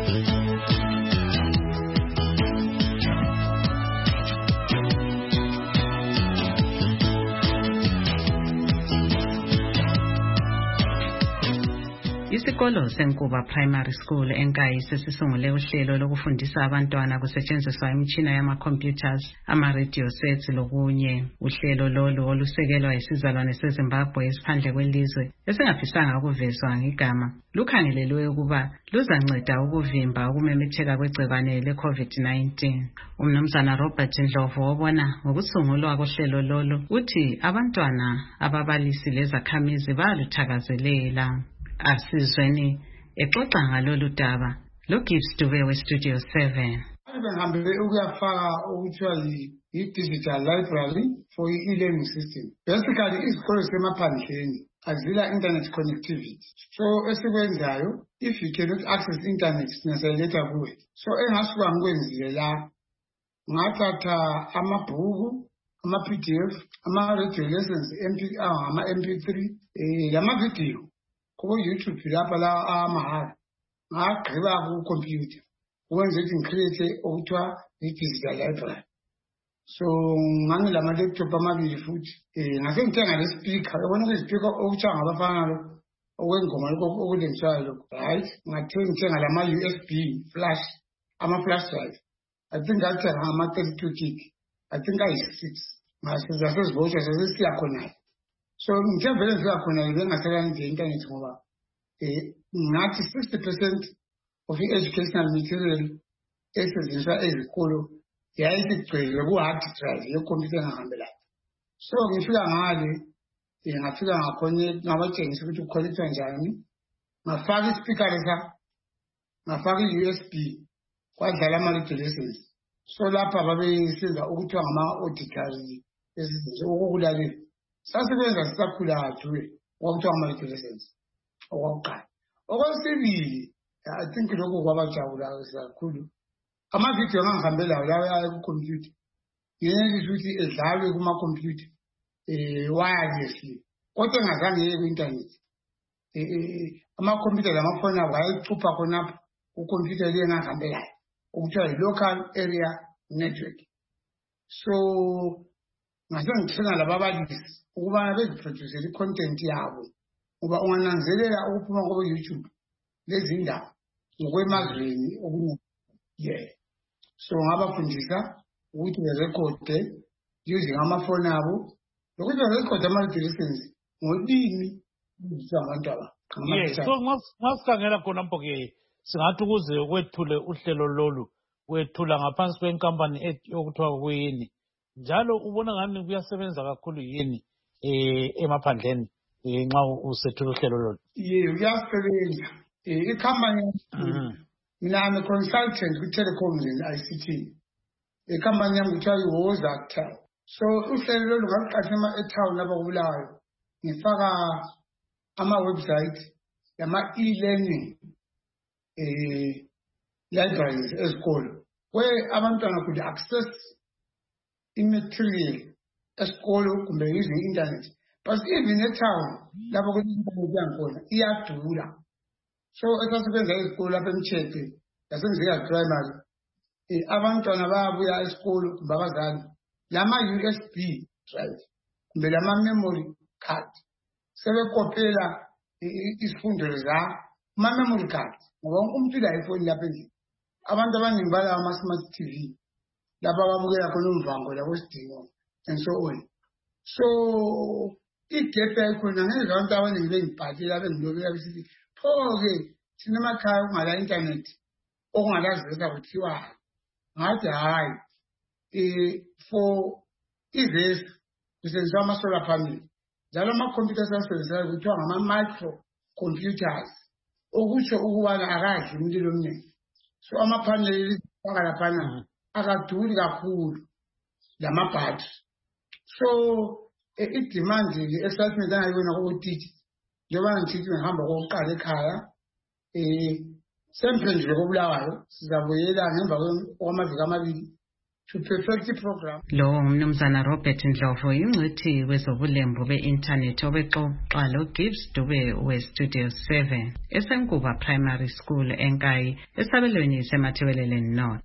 Isikolo seNkuba Primary School eNkayi sesisungule uhlelo lokufundisa abantwana kusetshenziswa imitshina yama-computers, ama-radio sets lokunye. Uhlelo lolu olusekelwa isizalwane seZimbabwe esiphandle kwelizwe esingafisanga ukuvezwa ngegama lukhangelelwe ukuba luzanceda ukuvimba ukumemetheka kwegcikwane le-COVID nineteen. Umnumzana Robert Ndlovu obona ngokusungulwa kohlelo lolu uthi abantwana, ababalisi lezakhamizi bayaluthakazelela. Asizweni exoxa ngalolu daba loGibbs Dube weStudio seven. Bengihambe ukuyafaka okuthiwa yi-digital library for i-e-learning system. Basically izikolo semaphandleni azila internet connectivity. So esikwenzayo, if you cannot access internet siyaseletha kuwe. So engasuka ngikwenzile la ngathatha amabhuku, ama-P D F, ama-radio lessons, ama-M P three, eh lama-video ku YouTube lapha la amahhala ngagqiba ku computer ukwenza ukuthi ngicreate okuthiwa i-digital library. So ngangila ama-laptop amabili futhi eh ngase ngithenga le speaker yabona ke speaker okuthiwa ngabafana lo okwengoma lokho okulenziwayo lokho, right? Ngathenga ngithenga lama U S B flash, ama-flash drive. I think ngathenga ama thirty-two gig, I think ayi-six ngasiza sesivoucher sesisiya khona. So ngithe vele ngifika khona bengasela nje internet ngoba eh ngathi sixty percent of i-educational material esetshenziswa ezikolo yayisigcwele ku-hard drive yekhompyutha engahambelayo. So ngifika ngale ngafika ngakhona ngabatshengisa ukuthi ukukhonektha njani, ngafaka ispeaker lesa, ngafaka i-U S B, kwadlala ama-radio lessons. So lapha babesenza ukuthiwa ngama-auditory lessons okukulalela. Sasebenza sisakhula aduwe okuthiwa ngama-radio lessons okokuqala. Okwesibili, I think lokho kwabajabula kakhulu, amavidiyo angangihambelayo lawa ku-computer ngenelisa ukuthi edlalwe kuma-computer eh wirelessly kodwa engazange yeye ku-internet. Eh ama-computer lamafoni abo ayicupha khonapho ku-computer le engahambelayo okuthiwa yi-local area network. So ngase ngithenga lababalisi ukuba beziproduce i-content yabo uba ungananzelela ukuphuma ku-YouTube lezi ndaba ngokwemazweni okunye. Yeah. So ngabafundisa ukuthi berekhode using amafoni abo lokuthi berekhode ama-radio lessons ngolimi abantu aba. Yes, so ngasikhangela khona mpo-ke singathi ukuze kwethule uhlelo lolu wethula ngaphansi kwenkampani okuthiwa kuyini, njalo ubona ngani kuyasebenza kakhulu yini eh emaphandleni nxa usethula uhlelo lolu? Yeah, uyasebenza. Ikhampani mina am a consultant ku-telecoms and I C T. Ikhampani yami kuthiwa yi-Woza. So uhlelo lolu ngaluqashema etown lapha kuBulawayo ngifaka ama-website yama-e-learning eh libraries ezikolo where abantwana could access i-material esikolo kumbe using internet. But even etown lapha kune-internet yangikhona iyadula. So esasebenza ezikolo lapha eMtsheke yasenziya primary eh abantwana bayabuya esikolo kumbe abazali lama-U S B drive kumbe lama-memory card sebekopela isifundo za ma-memory card ngoba wonke umuntu ula-iPhone lapha endlini. Abantu abaningi balawo ama-smart T V lapha ababukela khona umvango labosidingo and so on. So igephu yayikhona ngezwa abantu abaningi bengibhalile abengilobela besithi pho-ke thina emakhaya okungala-internet okungalazisa kuthiwa ngathi hhayi um for ivesi kusetshenziswa ama-solar panel njalo ama-computers asebenzisayo kuthiwa ngama-micro computers okusho ukubana akadli umlilo omningi. So ama-panel faka laphana akaduli kakhulu lama-battery. So i-demand-ke excitement angayibona kokuthithi njengoba ngithithi ngihamba kokuqala ekhaya um semphendule koBulawayo sizabuyela ngemva kwamaviki amabili to perfect the program. Lo umnumzana Robert Ndlovu ingcithi kwezobulembu be-internet obexoxa lo Gibbs Dube we-Studio seven esenkuba Primary School eNkayi esabelweni semathebeleleni North.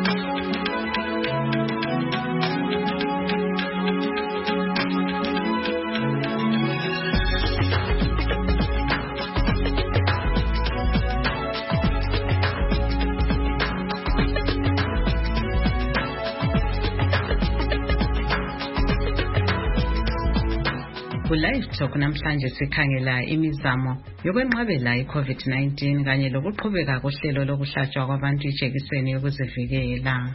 Live Talk namhlanje sikhangela imizamo yokwenqabela i-COVID nineteen kanye lokuqhubeka kohlelo lokuhlatshwa kwabantu ijekiseni yokuzivikela.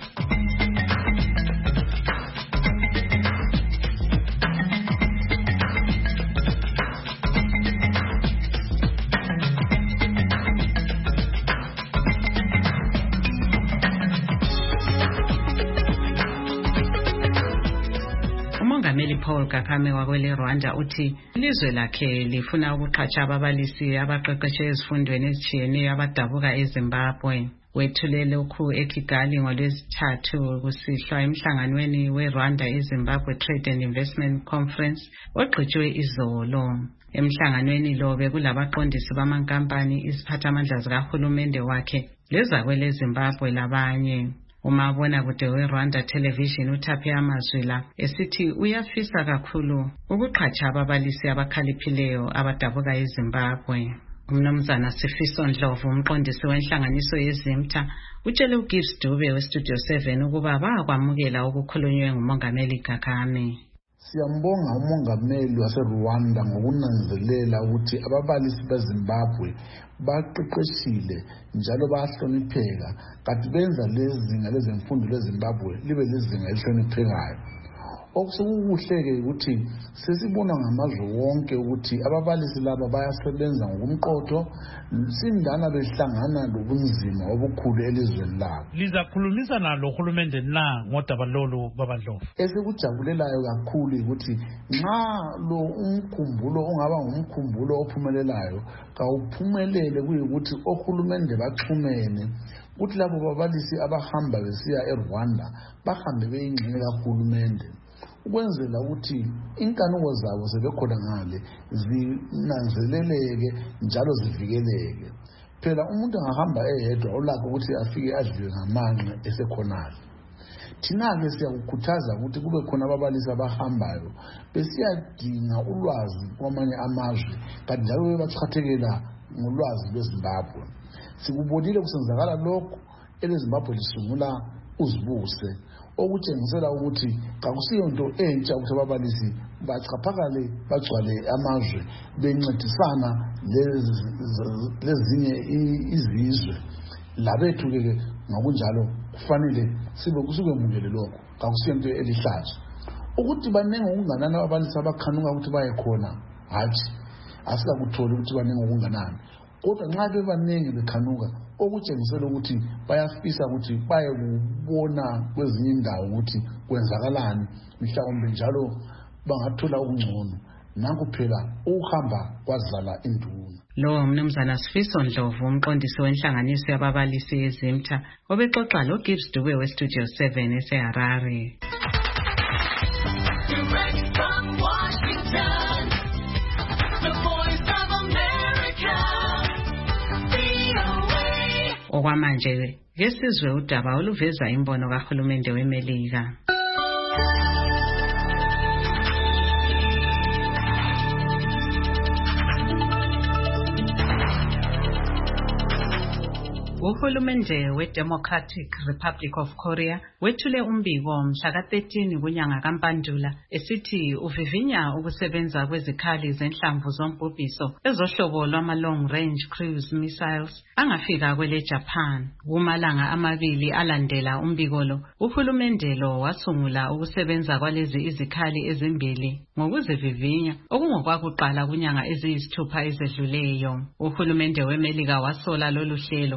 uMongameli Paul Kagame wakwele Rwanda uthi ilizwe lakhe lifuna ukuqhatsha ababalisi abaqeqeshe ezifundweni ezitshiyeneyo abadabuka eZimbabwe. Wethule lokhu eKigali ngolwesithathu kusihlwa emhlanganweni weRwanda eZimbabwe Trade and Investment Conference ogqitshwe izolo. Emhlanganweni lo bekulabaqondisi bamankampani, iziphathamandla zikahulumende wakhe lezakwele Zimbabwe labanye. Umabona kude weRwanda Television uthaphe amazwi la esithi uyafisa kakhulu ukuqhatsha ababalisi abakhaliphileyo abadabuka eZimbabwe. Umnumzana Sifiso Ndlovu umqondisi wenhlanganiso yeZimta utshele uGibbs Dube weStudio seven ukuba bayakwamukela ukukhulunywe nguMongameli Kagame. Siyambonga uMongameli waseRwanda ngokunanzelela ukuthi ababalisi beZimbabwe baqeqeshile njalo bayahlonipheka kanti benza lezinga lezemfundo leZimbabwe libe lezinga elihloniphekayo. Okusukuhleke ukuthi sesibona ngamazwe wonke ukuthi ababalisi laba bayasebenza ngokumqotho sindana behlangana lobunzima obukhulu elizweni labo. Lizakhulumisa nalo uhulumende na ngodaba lolu babandlovu? Esikujabulelayo kakhulu ukuthi nxa lo umkhumbulo ongaba ngumkhumbulo ophumelelayo kawuphumelele kuyikuthi ohulumende baxhumene ukuthi labo babalisi abahamba besiya eRwanda bahambe beyingxenye kahulumende ukwenzela ukuthi inkanuko zabo sebekhona ngale zinanzeleleke njalo zivikeleke. Phela umuntu angahamba eyedwa olakho ukuthi afike adliwe ngamanqe esekhonala. Thina-ke siyakukhuthaza ukuthi kube khona ababalisi abahambayo besiyadinga ulwazi kwamanye amazwe kanti njalo bebachathekela ngolwazi lweZimbabwe. Sikubonile kusenzakala lokho eleZimbabwe lisungula uzibuse okutshengisela ukuthi kakusiyo into entsha ukuthi ababalisi bachaphakale bagcwale amazwe bencedisana lezinye izizwe. Labethu-ke ngokunjalo kufanele sibe kusukemukele lokho kakusiyo into elihlazo. Ukuthi baningi okunganani ababalisi abakhanuka ukuthi baye khona hathi asikakutholi ukuthi baningi okunganani, kodwa nxa bebaningi bekhanuka okutshengisela ukuthi bayafisa ukuthi baye kubona kwezinye indawo ukuthi kwenzakalani mhlawumbe njalo bangathola ukungcono. Nanku phela ukuhamba kwazala induna. Lo umnumzana Sifiso Ndlovu umqondisi wenhlanganiso yababalisi yeZimta obexoxa lo Gibbs Dube weStudio seven eseHarare. Direct from Washington, the voice of America, V O A. Okwamanje ke sizwe udaba oluveza imbono kahulumende weMelika. Uhulumende we-Democratic Republic of Korea wethule umbiko mhla ka thirteen kunyanga kaMpandula esithi uvivinya ukusebenza kwezikhali zenhlamvu zombhubhiso ezohlobo lwama-long range cruise missiles angafika kwele Japan. Kumalanga amabili alandela umbiko lo, uhulumende lo wasungula ukusebenza kwalezi izikhali ezimbili ngokuzivivinya okungokwakuqala kunyanga eziyisithupha ezedluleyo. Uhulumende weMelika wasola lolu hlelo.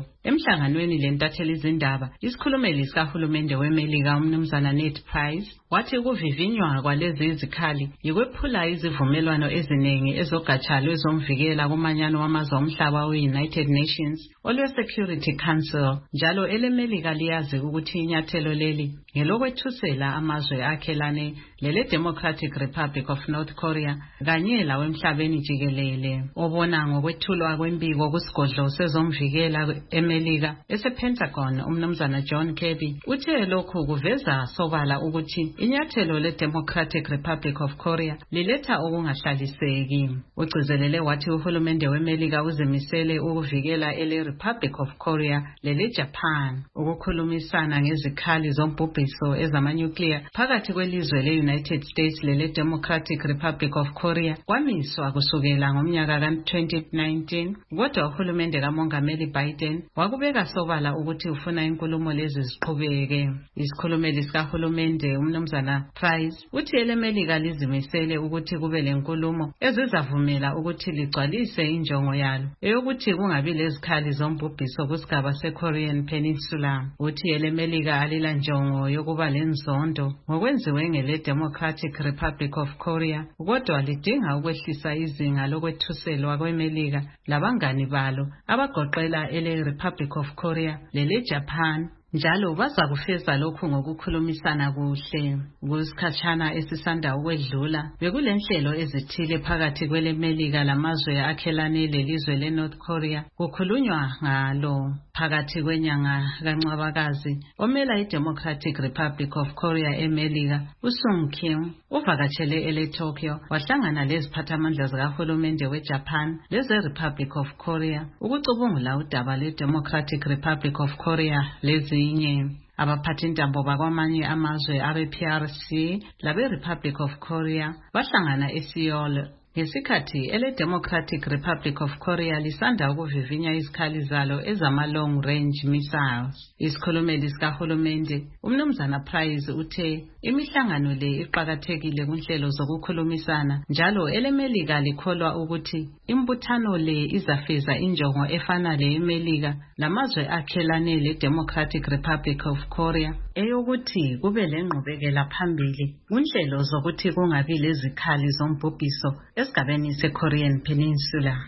Emhlanganweni lentatheli izindaba, isikhulumeli sikahulumende weMelika umnumzana Ned Price wathi ukuvivinywa kwalezi izikhali yikwephula izivumelwano eziningi ezogatsha lwezomvikela kumanyano wamazwe omhlaba we-United Nations olwe-Security Council, njalo eleMelika liyazi ukuthi inyathelo leli ngelokwethusela amazwe akhelane lele Democratic Republic of North Korea kanye lawemhlabeni jikelele. Obona ngokwethulwa kwembiko kusigodlo sezomvikela eMelika ese-Pentagon umnumzana John Kirby uthe lokhu kuveza sobala ukuthi inyathelo le-Democratic Republic of Korea liletha okungahlaliseki. Ugcizelele wathi uhulumende weMelika uzimisele ukuvikela ele Republic of Korea lele Japan ukukhulumisana ngezikhali zombhubhiso ezamanyukliya phakathi kwelizwe le-United States lele Democratic Republic of Korea kwamiswa kusukela ngomnyaka ka twenty nineteen, kodwa uhulumende kamongameli Biden wakubeka sobala ukuthi ufuna inkulumo lezi ziqhubeke. Isikhulumeli sikahulumende umnumzana Price uthi eleMelika lizimisele ukuthi kube lenkulumo ezizavumela ukuthi ligcwalise injongo yalo eyokuthi kungabi lezikhali zombhubhiso kusigaba se-Korean Peninsula. Uthi eleMelika alila njongo yokuba lenzondo ngokwenziwe ngele Democratic Republic of Korea, kodwa lidinga ukwehlisa izinga lokwethuselwa kweMelika labangani balo abagoqela ele Republic of Korea lele Japan, njalo baza kufeza lokhu ngokukhulumisana kuhle. Kusikhatshana esisanda ukwedlula bekulenhlelo ezithile phakathi kweleMelika lamazwe akhelane lelizwe leNorth Korea kukhulunywa ngalo. Phakathi kwenyanga kaNcwabakazi omela iDemocratic Republic of Korea eMelika uSung Kim uvakatshele ele Tokyo wahlangana leziphathamandla zikahulumende weJapan leze Republic of Korea ukucubungula udaba leDemocratic Republic of Korea lezinye. Abaphathintambo bakwamanye amazwe abe-P R C labe-Republic of Korea bahlangana eSeoul ngesikhathi ele-Democratic Republic of Korea lisanda ukuvivinya izikhali zalo ezama-long range missiles. Isikhulumeli sikahulumende umnumzana Price uthe imihlangano le iqakathekile kunhlelo zokukhulumisana, njalo eleMelika likholwa ukuthi imbuthano le izafeza injongo efana le eMelika lamazwe akhelane le-Democratic Republic of Korea eyokuthi kube lengqubekela phambili kunhlelo zokuthi kungabi lezikhali zombhubhiso esigabeni se-Korean Peninsula.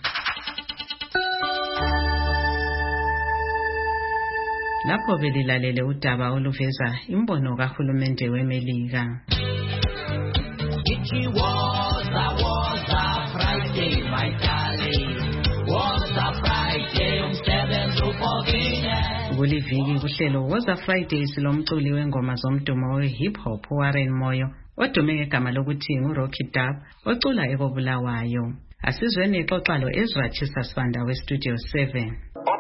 Lapho belilalele udaba oluveza imbono kahulumende weMelika. It was a was a Friday, my darling. Was a Friday umsebenzi upokile. Kuliviki kuhlelo was a Friday silomculi wengoma zomdumo we-hip hop Warren Moyo odume ngegama lokuthi nguRocky Dub ocula ekobulawayo. Asizweni ixoxa lo Ezra Chisasibanda we-Studio seven.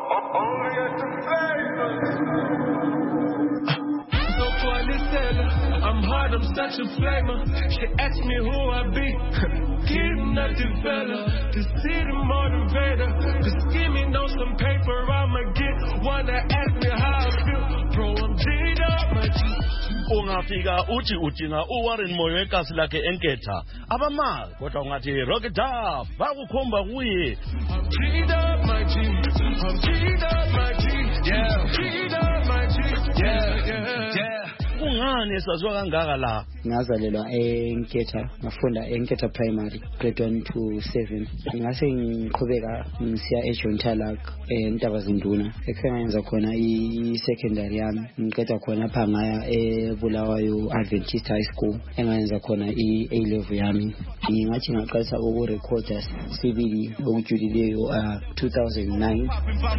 I'm hard, I'm such a flamer. She asked me who I be. Keep nothing fella. To see the motivator. Cause give me know some paper I'ma get. Wanna ask me how I feel. Bro, I'm G'd up, my G. Ungafika uthi udinga uWarren Moyo ekasi lakhe enketha abamali kodwa ungathi Rocky Dub bakukhomba kuye. I'm G'd up, my G. I'm G'd up, my G. Yeah, G'd up, my G. Yeah, yeah, yeah. Kungani esazwa kangaka la? Ngazalelwa eNketha, ngafunda eNketha Primary grade one to seven. Ngase ngiqhubeka ngisiya eJohn Talak eNtabazinduna. Ekhe ngayenza khona i-secondary yami. Ngiqeda khona pha ngaya eBulawayo Adventist High School. Engayenza khona i-A level yami. Ngingathi ngaqalisa ukurecorda sibili okujulileyo uh two thousand nine.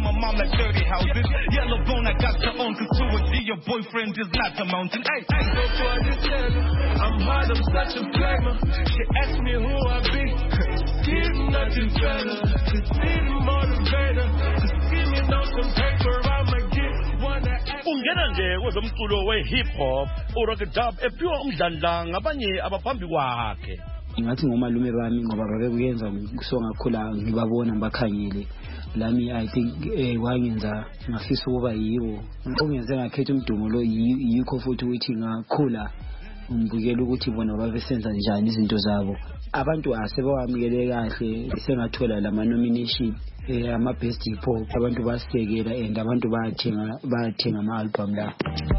Hey, hey, go for this I'm hard, I'm such a flamer. She asked me who I be. Give nothing better. To see the motivator. Cause give me know some paper I'ma get. Wanna ask. Ungena nje kwezomculo we-hip hop uRocky Dub ephiwa umdlandla ngabanye abaphambi kwakhe. Ngathi ngomalume bami ngoba babekuyenza kusongakhula ngibabona bakhangile. Lami I think eh wangenza ngafisa ukuba yiwo. Ongenze ngakhetha umdumo lo yikho futhi ukuthi ngakhula ngibukela ukuthi bona babesenza njani izinto zabo. Abantu asebewamukele kahle sengathola lama nomination eh ama best hip hop, abantu basekela and abantu bayathenga bayathenga ama album la.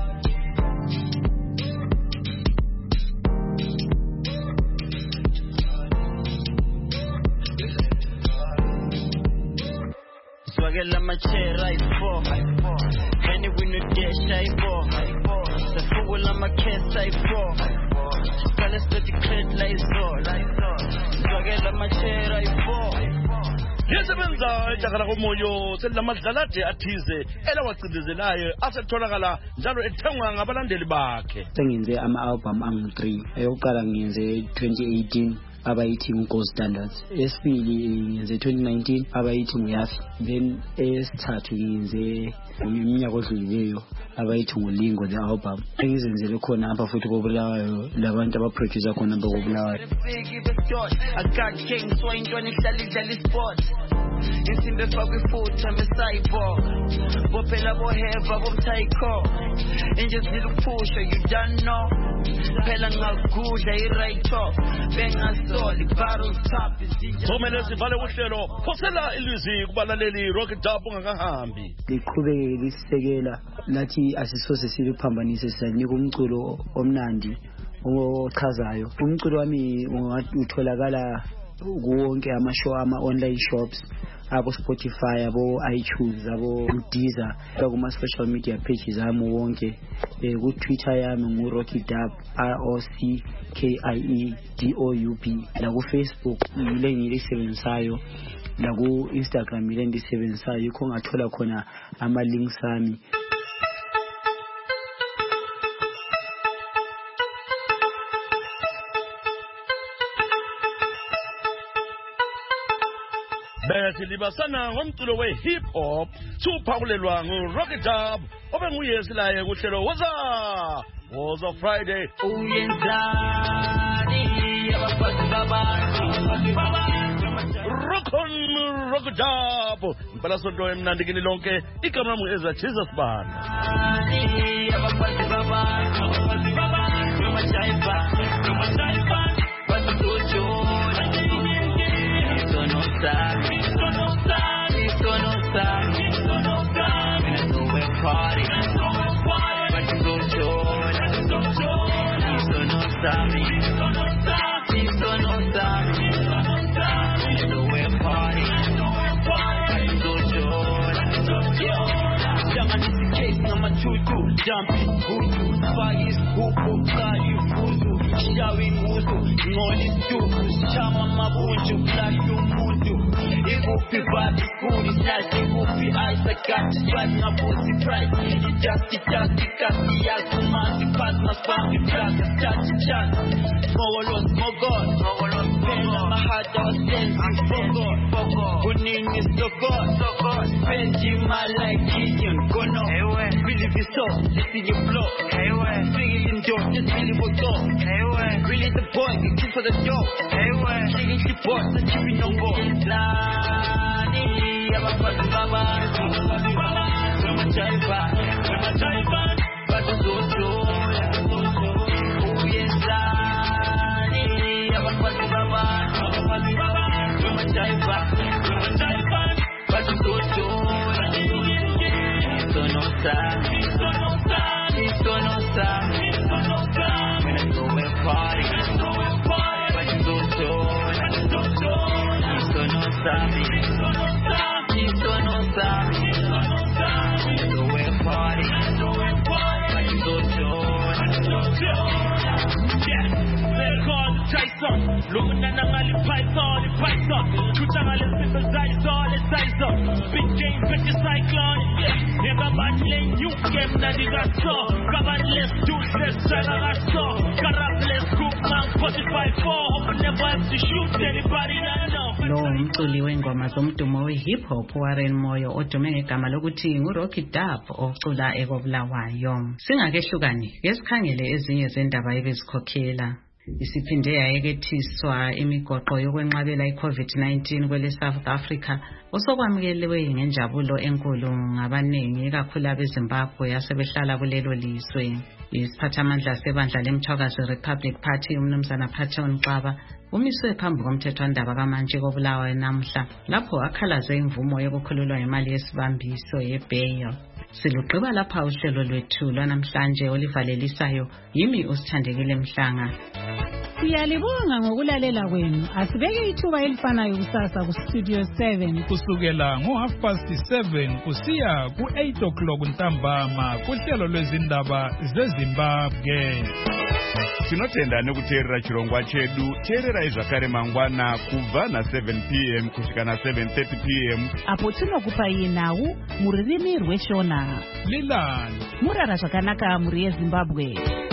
Swagella machera ifo Henny winu desha ifo Safugula makesa ifo Kale stati kredla iso Swagella machera ifo Yesebenza ejakala komoyo selamadlalade athize elawacindezelayo asetholakala njalo ethengwa ngabalandeli bakhe. Sengenze ama album angu three. Eyokuqala ngenze twenty eighteen abayithi Gold Standards. Esibili ngenze twenty nineteen abayithi Nguyafi. Then esithathu ngenze ngeminyaka odlulileyo abayithi Ngulingo the album. Engizenzele khona apha futhi koBulawayo labantu abaproducer khona apha koBulawayo. I got king so into ni dali dali sport. Insimbe fakwe futhi amecyborg. Bophela boheva bomtayiko. Angels little push you don't know. Phela ngakudla I right top. Bengasoli barrel top. Somele sivale uhlelo phosela ilizwi kubalaleli Rocket Dub ungakahambi. Liqhubeke lisekela lathi asisose siliphambanise sinika umculo omnandi ochazayo. Umculo wami utholakala kuwonke ama-show ama-online shops abo Spotify abo iTunes abo Deezer kuma social media pages ami wonke ku Twitter yami ngu Rocky Dub R O C K I E D O U B la ku Facebook ile ngilisebenzayo la ku Instagram ile ndisebenzayo yikho ngathola khona ama links ami. Bese libasana ngomculo we hip hop suphawulelwa ngu Rocket Dub obenguyesilaye kuhlelo woza woza Friday. Uyenzani abafazi babantu Rockon Rocket Dub impela sonto emnandi kini lonke igama mu Ezra Jesus Bana. Abafazi babantu abafazi babantu amajaiba amajaiba basujo. No stop, no stop, no stop, no stop. Let's go and party, let's go and party. But you go short, so short. No stop, no stop, no stop, no stop. Let's go and party, let's go and party. But you go short, so short. Young and it's case number two, two, jumping, voodoo, fires, hoopoo, kali, voodoo, showing voodoo, ngoli tuku, shama mabunju, flash umudu, igupi babi kuri, slash igupi, ice, I got to drive my pussy price, it just, it just, it got the ass, man, it pass my family, black, it start to chat, smogolos, smogol, smogolos, smogol, my heart, I was dancing, fogol, fogol, kuning is so god, so god, spending my life, Gideon, go no, really be so, listen your flow, singing in door, just really for go, really the boy, you keep for the door, singing the boss, the chipping no go, Lani, abafazi babantu, abafazi babantu, amajaiba, amajaiba, basuzo, uyenzani, abafazi babantu, abafazi babantu, amajaiba, amajaiba, basuzo. Esto no está, esto no está, esto no está, esto no está. Let's go and party, let's go and party. But you go short, so short. Esto no está, esto no está, esto no está, esto no está. Let's go and party, let's go and party. But you go short, so short. Yeah, they're called Tyson. Looking at the python, the python. Shooting all the simple size, all the size up. Big game, big cyclone. Yeah, never bad lane, you game, not the gas saw. Cover less, do less, sell a gas saw. Carabless, group man, forty-five four. Open never have to shoot anybody that know. Lo umculi wengoma zomdumo we-hip hop Warren Moyo odume ngegama lokuthi nguRocky Dub ocula ekobulawayo. Singakehlukani ngesikhangele ezinye zendaba ebezikhokhela. Isiphinde yayekethiswa imigoqo yokwenqabela i-COVID nineteen kwele South Africa osokwamukeliwe ngenjabulo enkulu ngabaningi kakhulu abeZimbabwe asebehlala kulelo lizwe. Isiphathamandla sebandla lemthwakazi Republic Party umnumzana Patton Xaba umiswe phambi komthethwandaba kaMantshi koBulawayo namhla lapho akhalaze imvumo yokukhululwa imali yesibambiso yebail. Silugqiba lapha uhlelo lwethu lwanamhlanje olivalelisayo yimi usithandekile Mhlanga. Siyalibonga ngokulalela kwenu. Asibeke ithuba elifanayo kusasa ku Studio seven kusukela ngo half past seven kusiya ku eight o'clock ntambama kuhlelo lwezindaba zeZimbabwe. Tinotenda nekuteerera chirongwa chedu. Teerera izvakare mangwana kubva na seven p m kusvika na seven thirty p m apo tinokupai nhau muririmi rweshona. Lilani murara zvakanaka muri yeZimbabwe.